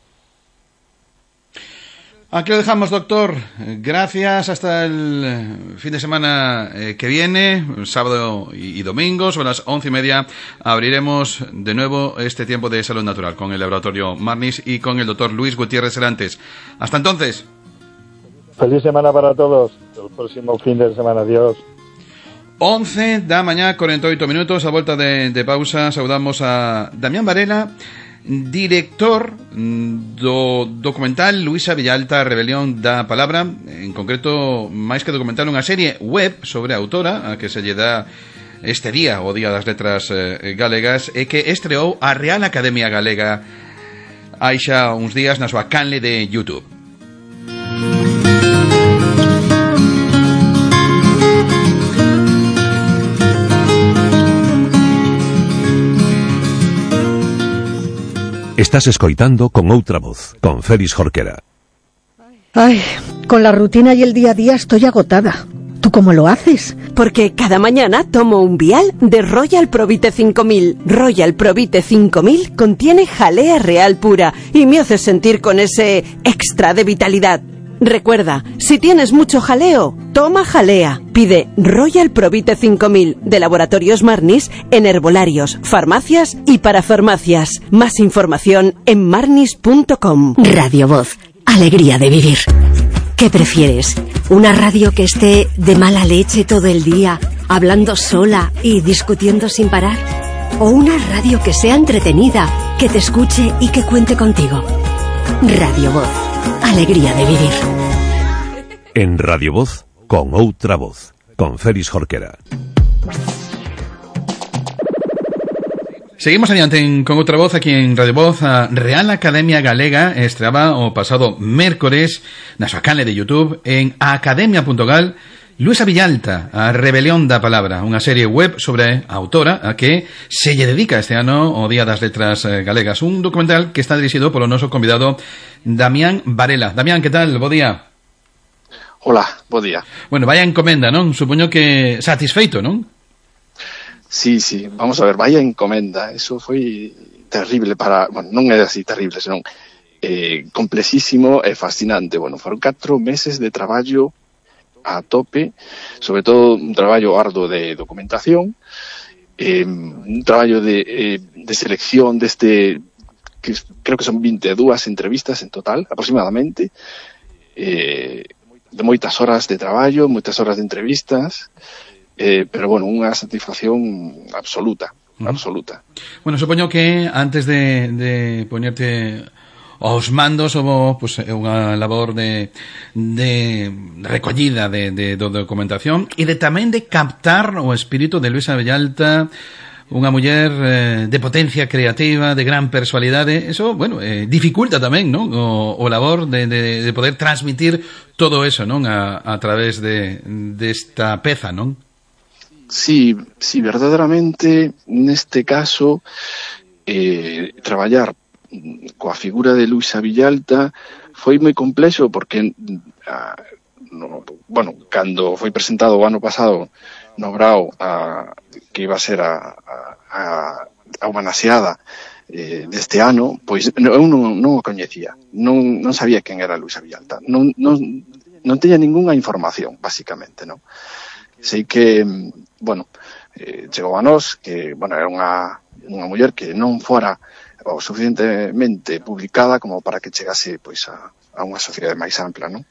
Aquí lo dejamos, doctor. Gracias. Hasta el fin de semana eh, que viene, sábado y, y domingo, sobre las once y media, abriremos de nuevo este tiempo de salud natural con el laboratorio Marnis y con el doctor Luis Gutiérrez Serantes. Hasta entonces. Feliz semana para todos. El próximo fin de semana. Adiós. once da mañá, cuarenta y ocho minutos. A volta de, de pausa, saudamos a Damián Varela, director do documental Luisa Villalta, Rebelión da Palabra, en concreto, máis que documental, unha serie web sobre a autora, a que se lle dá este día, o Día das Letras eh, Galegas, e que estreou a Real Academia Galega hai xa uns días na súa canle de YouTube. Estás escoitando Con Outra Voz, con Félix Jorquera. Ay, con la rutina y el día a día estoy agotada. ¿Tú cómo lo haces? Porque cada mañana tomo un vial de Royal Provite cinco mil. Royal Provite cinco mil contiene jalea real pura y me hace sentir con ese extra de vitalidad. Recuerda, si tienes mucho jaleo, toma jalea. Pide Royal Provite cinco mil de Laboratorios Marnis en herbolarios, farmacias y parafarmacias. Más información en marnis punto com. Radio Voz, alegría de vivir. ¿Qué prefieres? ¿Una radio que esté de mala leche todo el día, hablando sola y discutiendo sin parar? ¿O una radio que sea entretenida, que te escuche y que cuente contigo? Radio Voz, alegría de vivir. En Radio Voz, con Outra Voz, con Félix Jorquera. Seguimos adiante en, con Outra Voz aquí en Radio Voz. A Real Academia Galega estreaba o pasado mércores na súa canle de YouTube en academia punto gal Luisa Villalta, a Rebelión da Palabra, unha serie web sobre a autora a que se lle dedica este ano o Día das Letras Galegas, un documental que está dirixido polo noso convidado Damián Varela. Damián, que tal? Bo día. Hola, bo día. Bueno, vaya encomenda, non? Supoño que satisfeito, non? Sí, sí, vamos a ver, vaya encomenda. Eso foi terrible para... Bueno, non é así terrible, senón eh, complexísimo e fascinante. Bueno, foron catro meses de traballo a tope, sobre todo un traballo arduo de documentación, eh, un traballo de, eh, de selección deste, que creo que son veintidós entrevistas en total, aproximadamente, eh, de moitas horas de traballo, moitas horas de entrevistas, eh, pero bueno, unha satisfacción absoluta, uh-huh. absoluta. Bueno, supoño que antes de, de ponerte aos mandos houve pues, unha labor de, de recollida de, de, de documentación e de tamén de captar o espírito de Luisa Villalta, unha muller eh, de potencia creativa, de gran personalidade. Eso, bueno, eh, dificulta tamén, non? O, o labor de, de, de poder transmitir todo eso, non? A, a través de desta de peza, non? Sí, sí, verdadeiramente neste caso eh, traballar coa figura de Luisa Villalta foi moi complexo porque a, no, bueno, cando foi presentado o ano pasado no Brao a, que iba a ser a, a, a Humanaseada eh, deste ano, pois eu non, non o coñecía, non, non sabía quen era Luisa Villalta, non, non, non teña ningunha información, basicamente, non? Sei que, bueno, eh, chegou a nós que, bueno, era unha, unha muller que non fora o suficientemente publicada como para que chegase, pois, a, a unha sociedade máis ampla, non?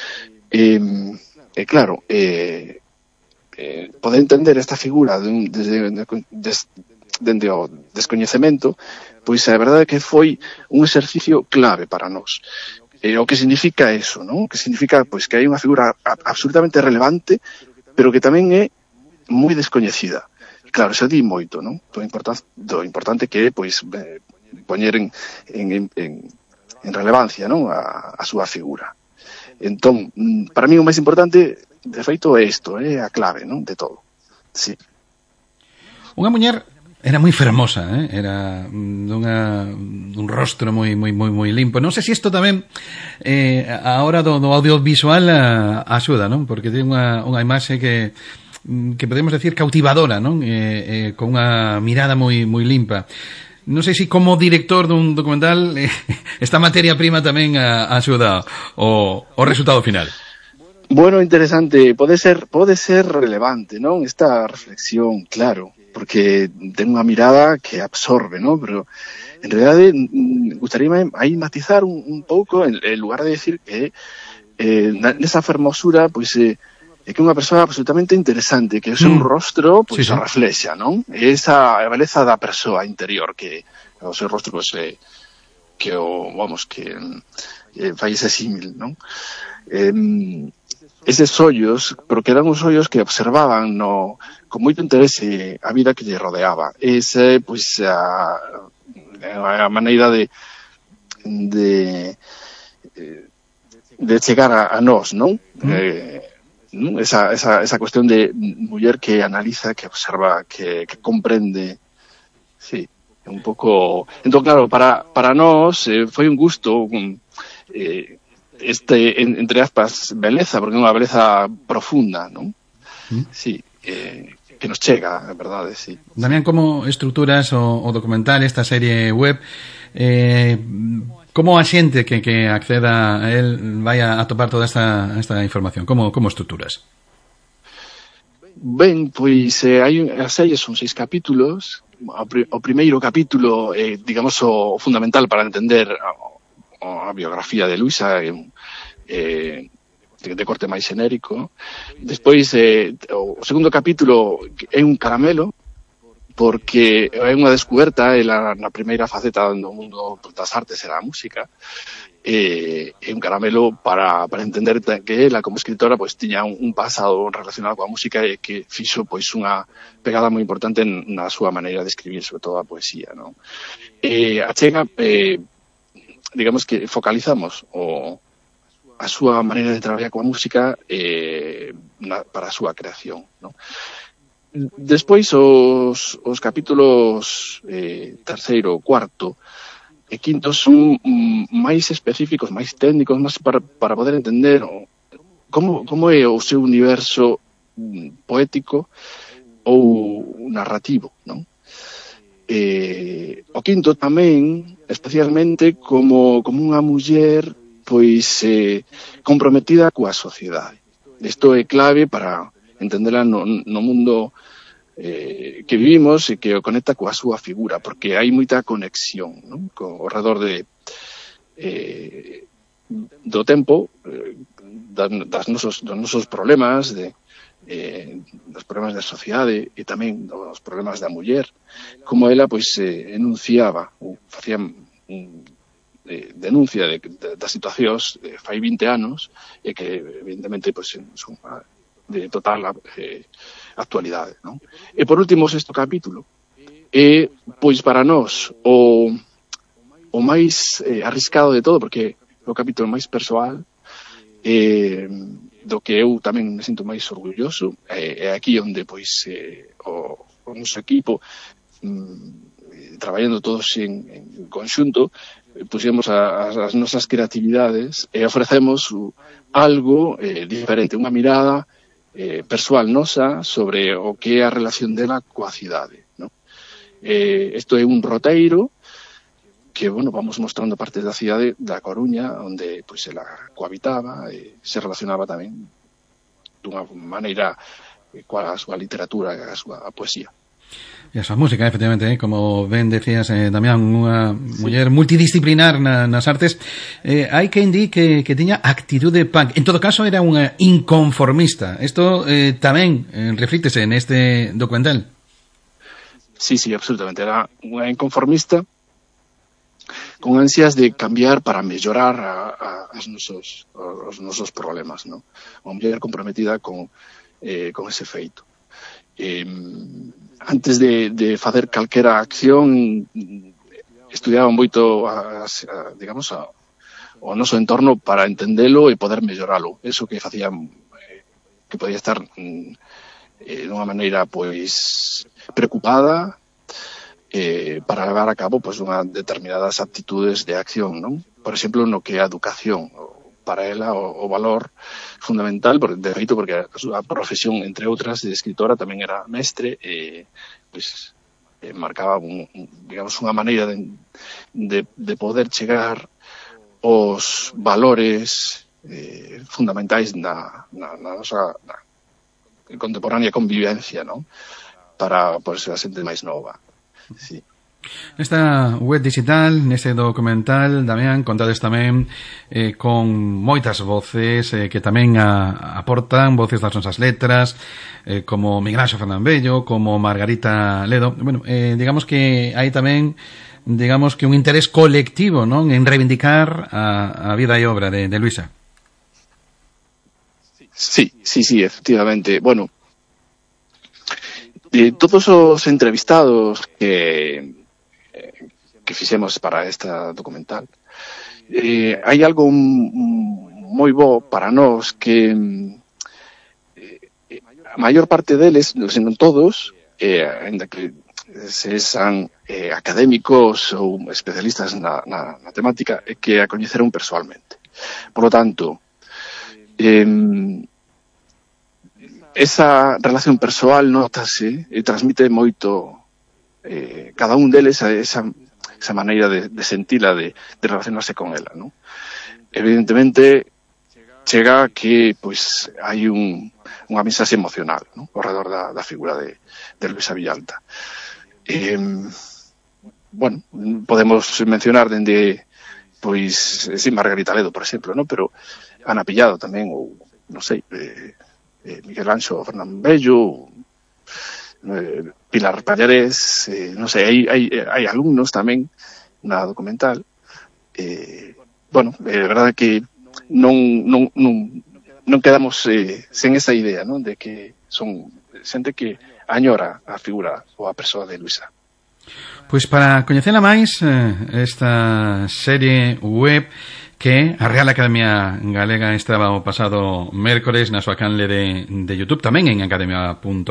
E, e claro, eh, eh, poder entender esta figura de un, desde, des, dende o descoñecemento, pois a verdade é que foi un exercicio clave para nós. E o que significa eso, non? Que significa, pois, que hai unha figura absolutamente relevante, pero que tamén é moi descoñecida. E claro, eso di moito, non? Do importante, do importante que é, pois, eh, poñer en, en, en, en relevancia, non? A, a súa figura. Entón, para mí o máis importante, de feito, é isto, é a clave, non? De todo. Sí. Unha muller era moi fermosa, eh? Era dunha, dun rostro moi moi moi moi limpo. Non sei se isto tamén eh, a hora do, do audiovisual a, axuda, non? Porque ten unha, unha imaxe que que podemos decir cautivadora, non? Eh, eh, con unha mirada moi moi limpa. Non sei se como director dun documental eh, esta materia prima tamén a, axuda o, o resultado final. Bueno, interesante, pode ser pode ser relevante, non? Esta reflexión, claro, porque ten unha mirada que absorbe, non? Pero en realidade gustaríame aí matizar un, un pouco en, en lugar de decir que eh, nesa fermosura, pois eh, é que unha persoa absolutamente interesante, que o seu mm. rostro pois sí, sí. reflexa, non? Esa beleza da persoa interior que o seu rostro pois eh, que o, vamos, que eh, fai ese símil, non? Eh, eses ollos, pero que eran os ollos que observaban no, con moito interese a vida que lle rodeaba. Ese, pois, a, a maneira de de de chegar a, a nós, non? Mm. Eh, non? Esa, esa, esa cuestión de muller que analiza, que observa, que, que comprende. Sí, un pouco... Entón, claro, para, para nós eh, foi un gusto... Un, eh, este, en, entre aspas, beleza, porque é unha beleza profunda, non? Mm. Sí, eh, que nos chega, é verdade, sí. Damián, como estruturas o, o documental, esta serie web, eh, como a xente que, que acceda a él vai a, a topar toda esta, esta información? Como, como estruturas? Ben, pois, eh, hai, as series son seis capítulos. O, pri, o primeiro capítulo, eh, digamos, o fundamental para entender a biografía de Luisa, eh, eh, de, de corte máis xenérico. Despois, eh, o segundo capítulo é un caramelo, porque é unha descoberta, ela na primeira faceta do mundo das artes era a música, e é un caramelo para, para entender que ela como escritora pois tiña un, un pasado relacionado coa música e que fixo pois unha pegada moi importante na súa maneira de escribir, sobre todo a poesía, non? E achega eh, digamos que focalizamos o, a súa maneira de traballar coa música eh, na, para a súa creación, non? Despois os, os capítulos eh, terceiro, cuarto e quinto son máis específicos, máis técnicos, máis para, para poder entender o, como, como é o seu universo poético ou narrativo, non? Eh, o quinto tamén, especialmente como, como unha muller pois eh, comprometida coa sociedade. Isto é clave para entendela no, no mundo eh, que vivimos e que o conecta coa súa figura, porque hai moita conexión, non? Co, ao redor de eh, do tempo, eh, das nosos, dos nosos problemas, de eh, dos problemas da sociedade e tamén dos problemas da muller, como ela pois eh, enunciaba ou facía un, eh, denuncia de, de, das situacións eh, fai vinte anos e que evidentemente pois son de total eh, actualidade, non? E por último, o sexto capítulo é pois para nós o o máis eh, arriscado de todo, porque é o capítulo máis persoal, eh, do que eu tamén me sinto máis orgulloso. É, é aquí onde pois eh, o, o noso equipo mm, traballando todos en, en conxunto puxemos a, as nosas creatividades e ofrecemos algo eh, diferente, unha mirada eh, persoal nosa sobre o que é a relación dela coa cidade, non? Eh, isto é un roteiro que, bueno, vamos mostrando partes da cidade da Coruña onde, pois, ela cohabitaba e se relacionaba tamén dunha maneira coa súa literatura e a súa poesía. E a súa música, efectivamente, eh? Como ben decías, eh, Damián, unha muller multidisciplinar na, nas artes. Eh, hai quen di que, que tiña actitude punk. En todo caso, era unha inconformista. Isto eh, tamén eh, reflítese neste documental. Sí, sí, absolutamente. Era unha inconformista con ansias de cambiar para mellorar a, a, as nosos, os nosos problemas, ¿no? Unha muller comprometida con, eh, con ese feito. Eh, antes de, de facer calquera acción estudiaba moito a, a, digamos a, o noso entorno para entendelo e poder melloralo. Eso que facía eh, que podía estar eh, dunha maneira pois preocupada eh, para levar a cabo pois unha determinadas actitudes de acción, non? Por exemplo, no que a educación, para ela o, o valor fundamental, porque, de feito, porque a súa profesión, entre outras, de escritora tamén era mestre, e pois eh, marcaba un, un, digamos, unha maneira de, de, de poder chegar aos valores eh, fundamentais na, na, na nosa na contemporánea convivencia, non? Para, por ser a xente máis nova. Sí. Nesta web digital, neste documental, Damián, contades tamén eh, con moitas voces eh, que tamén a, aportan voces das nosas letras, eh, como Miguel Anxo Fernandebello, como Margarita Ledo. Bueno, eh, digamos que hai tamén digamos que un interés colectivo, non, en reivindicar a, a vida e obra de, de Luisa. Sí, sí, sí, efectivamente. Bueno, de todos os entrevistados que que fixemos para esta documental, eh, hai algo moi bo para nós que eh, a maior parte deles, senón todos, eh, ainda que se san eh, académicos ou especialistas na, na, na temática, é que a coñeceron persoalmente. Por lo tanto, eh, esa relación persoal notase e transmite moito eh, cada un deles a esa esa maneira de, de sentila, de, de relacionarse con ela, ¿no? Evidentemente, chega que, pois, hai un, unha mensaxe emocional, ¿no? Ao redor da, da figura de, de Luisa Villalta. Eh, bueno, podemos mencionar dende, pois, sí, Margarita Ledo, por exemplo, ¿no? Pero Ana Pillado tamén, ou, non sei, eh, eh, Miguel Anxo Fernandebello, eh, Pilar Pallarés, eh, non sei, hai, hai, hai alumnos tamén na documental. Eh, bueno, é verdade que non, non, non, non quedamos eh, sen esa idea, non, de que son xente que añora a figura ou a persoa de Luisa. Pois para coñecela máis, eh, esta serie web que a Real Academia Galega estaba o pasado mércores na súa canle de, de YouTube, tamén en academia punto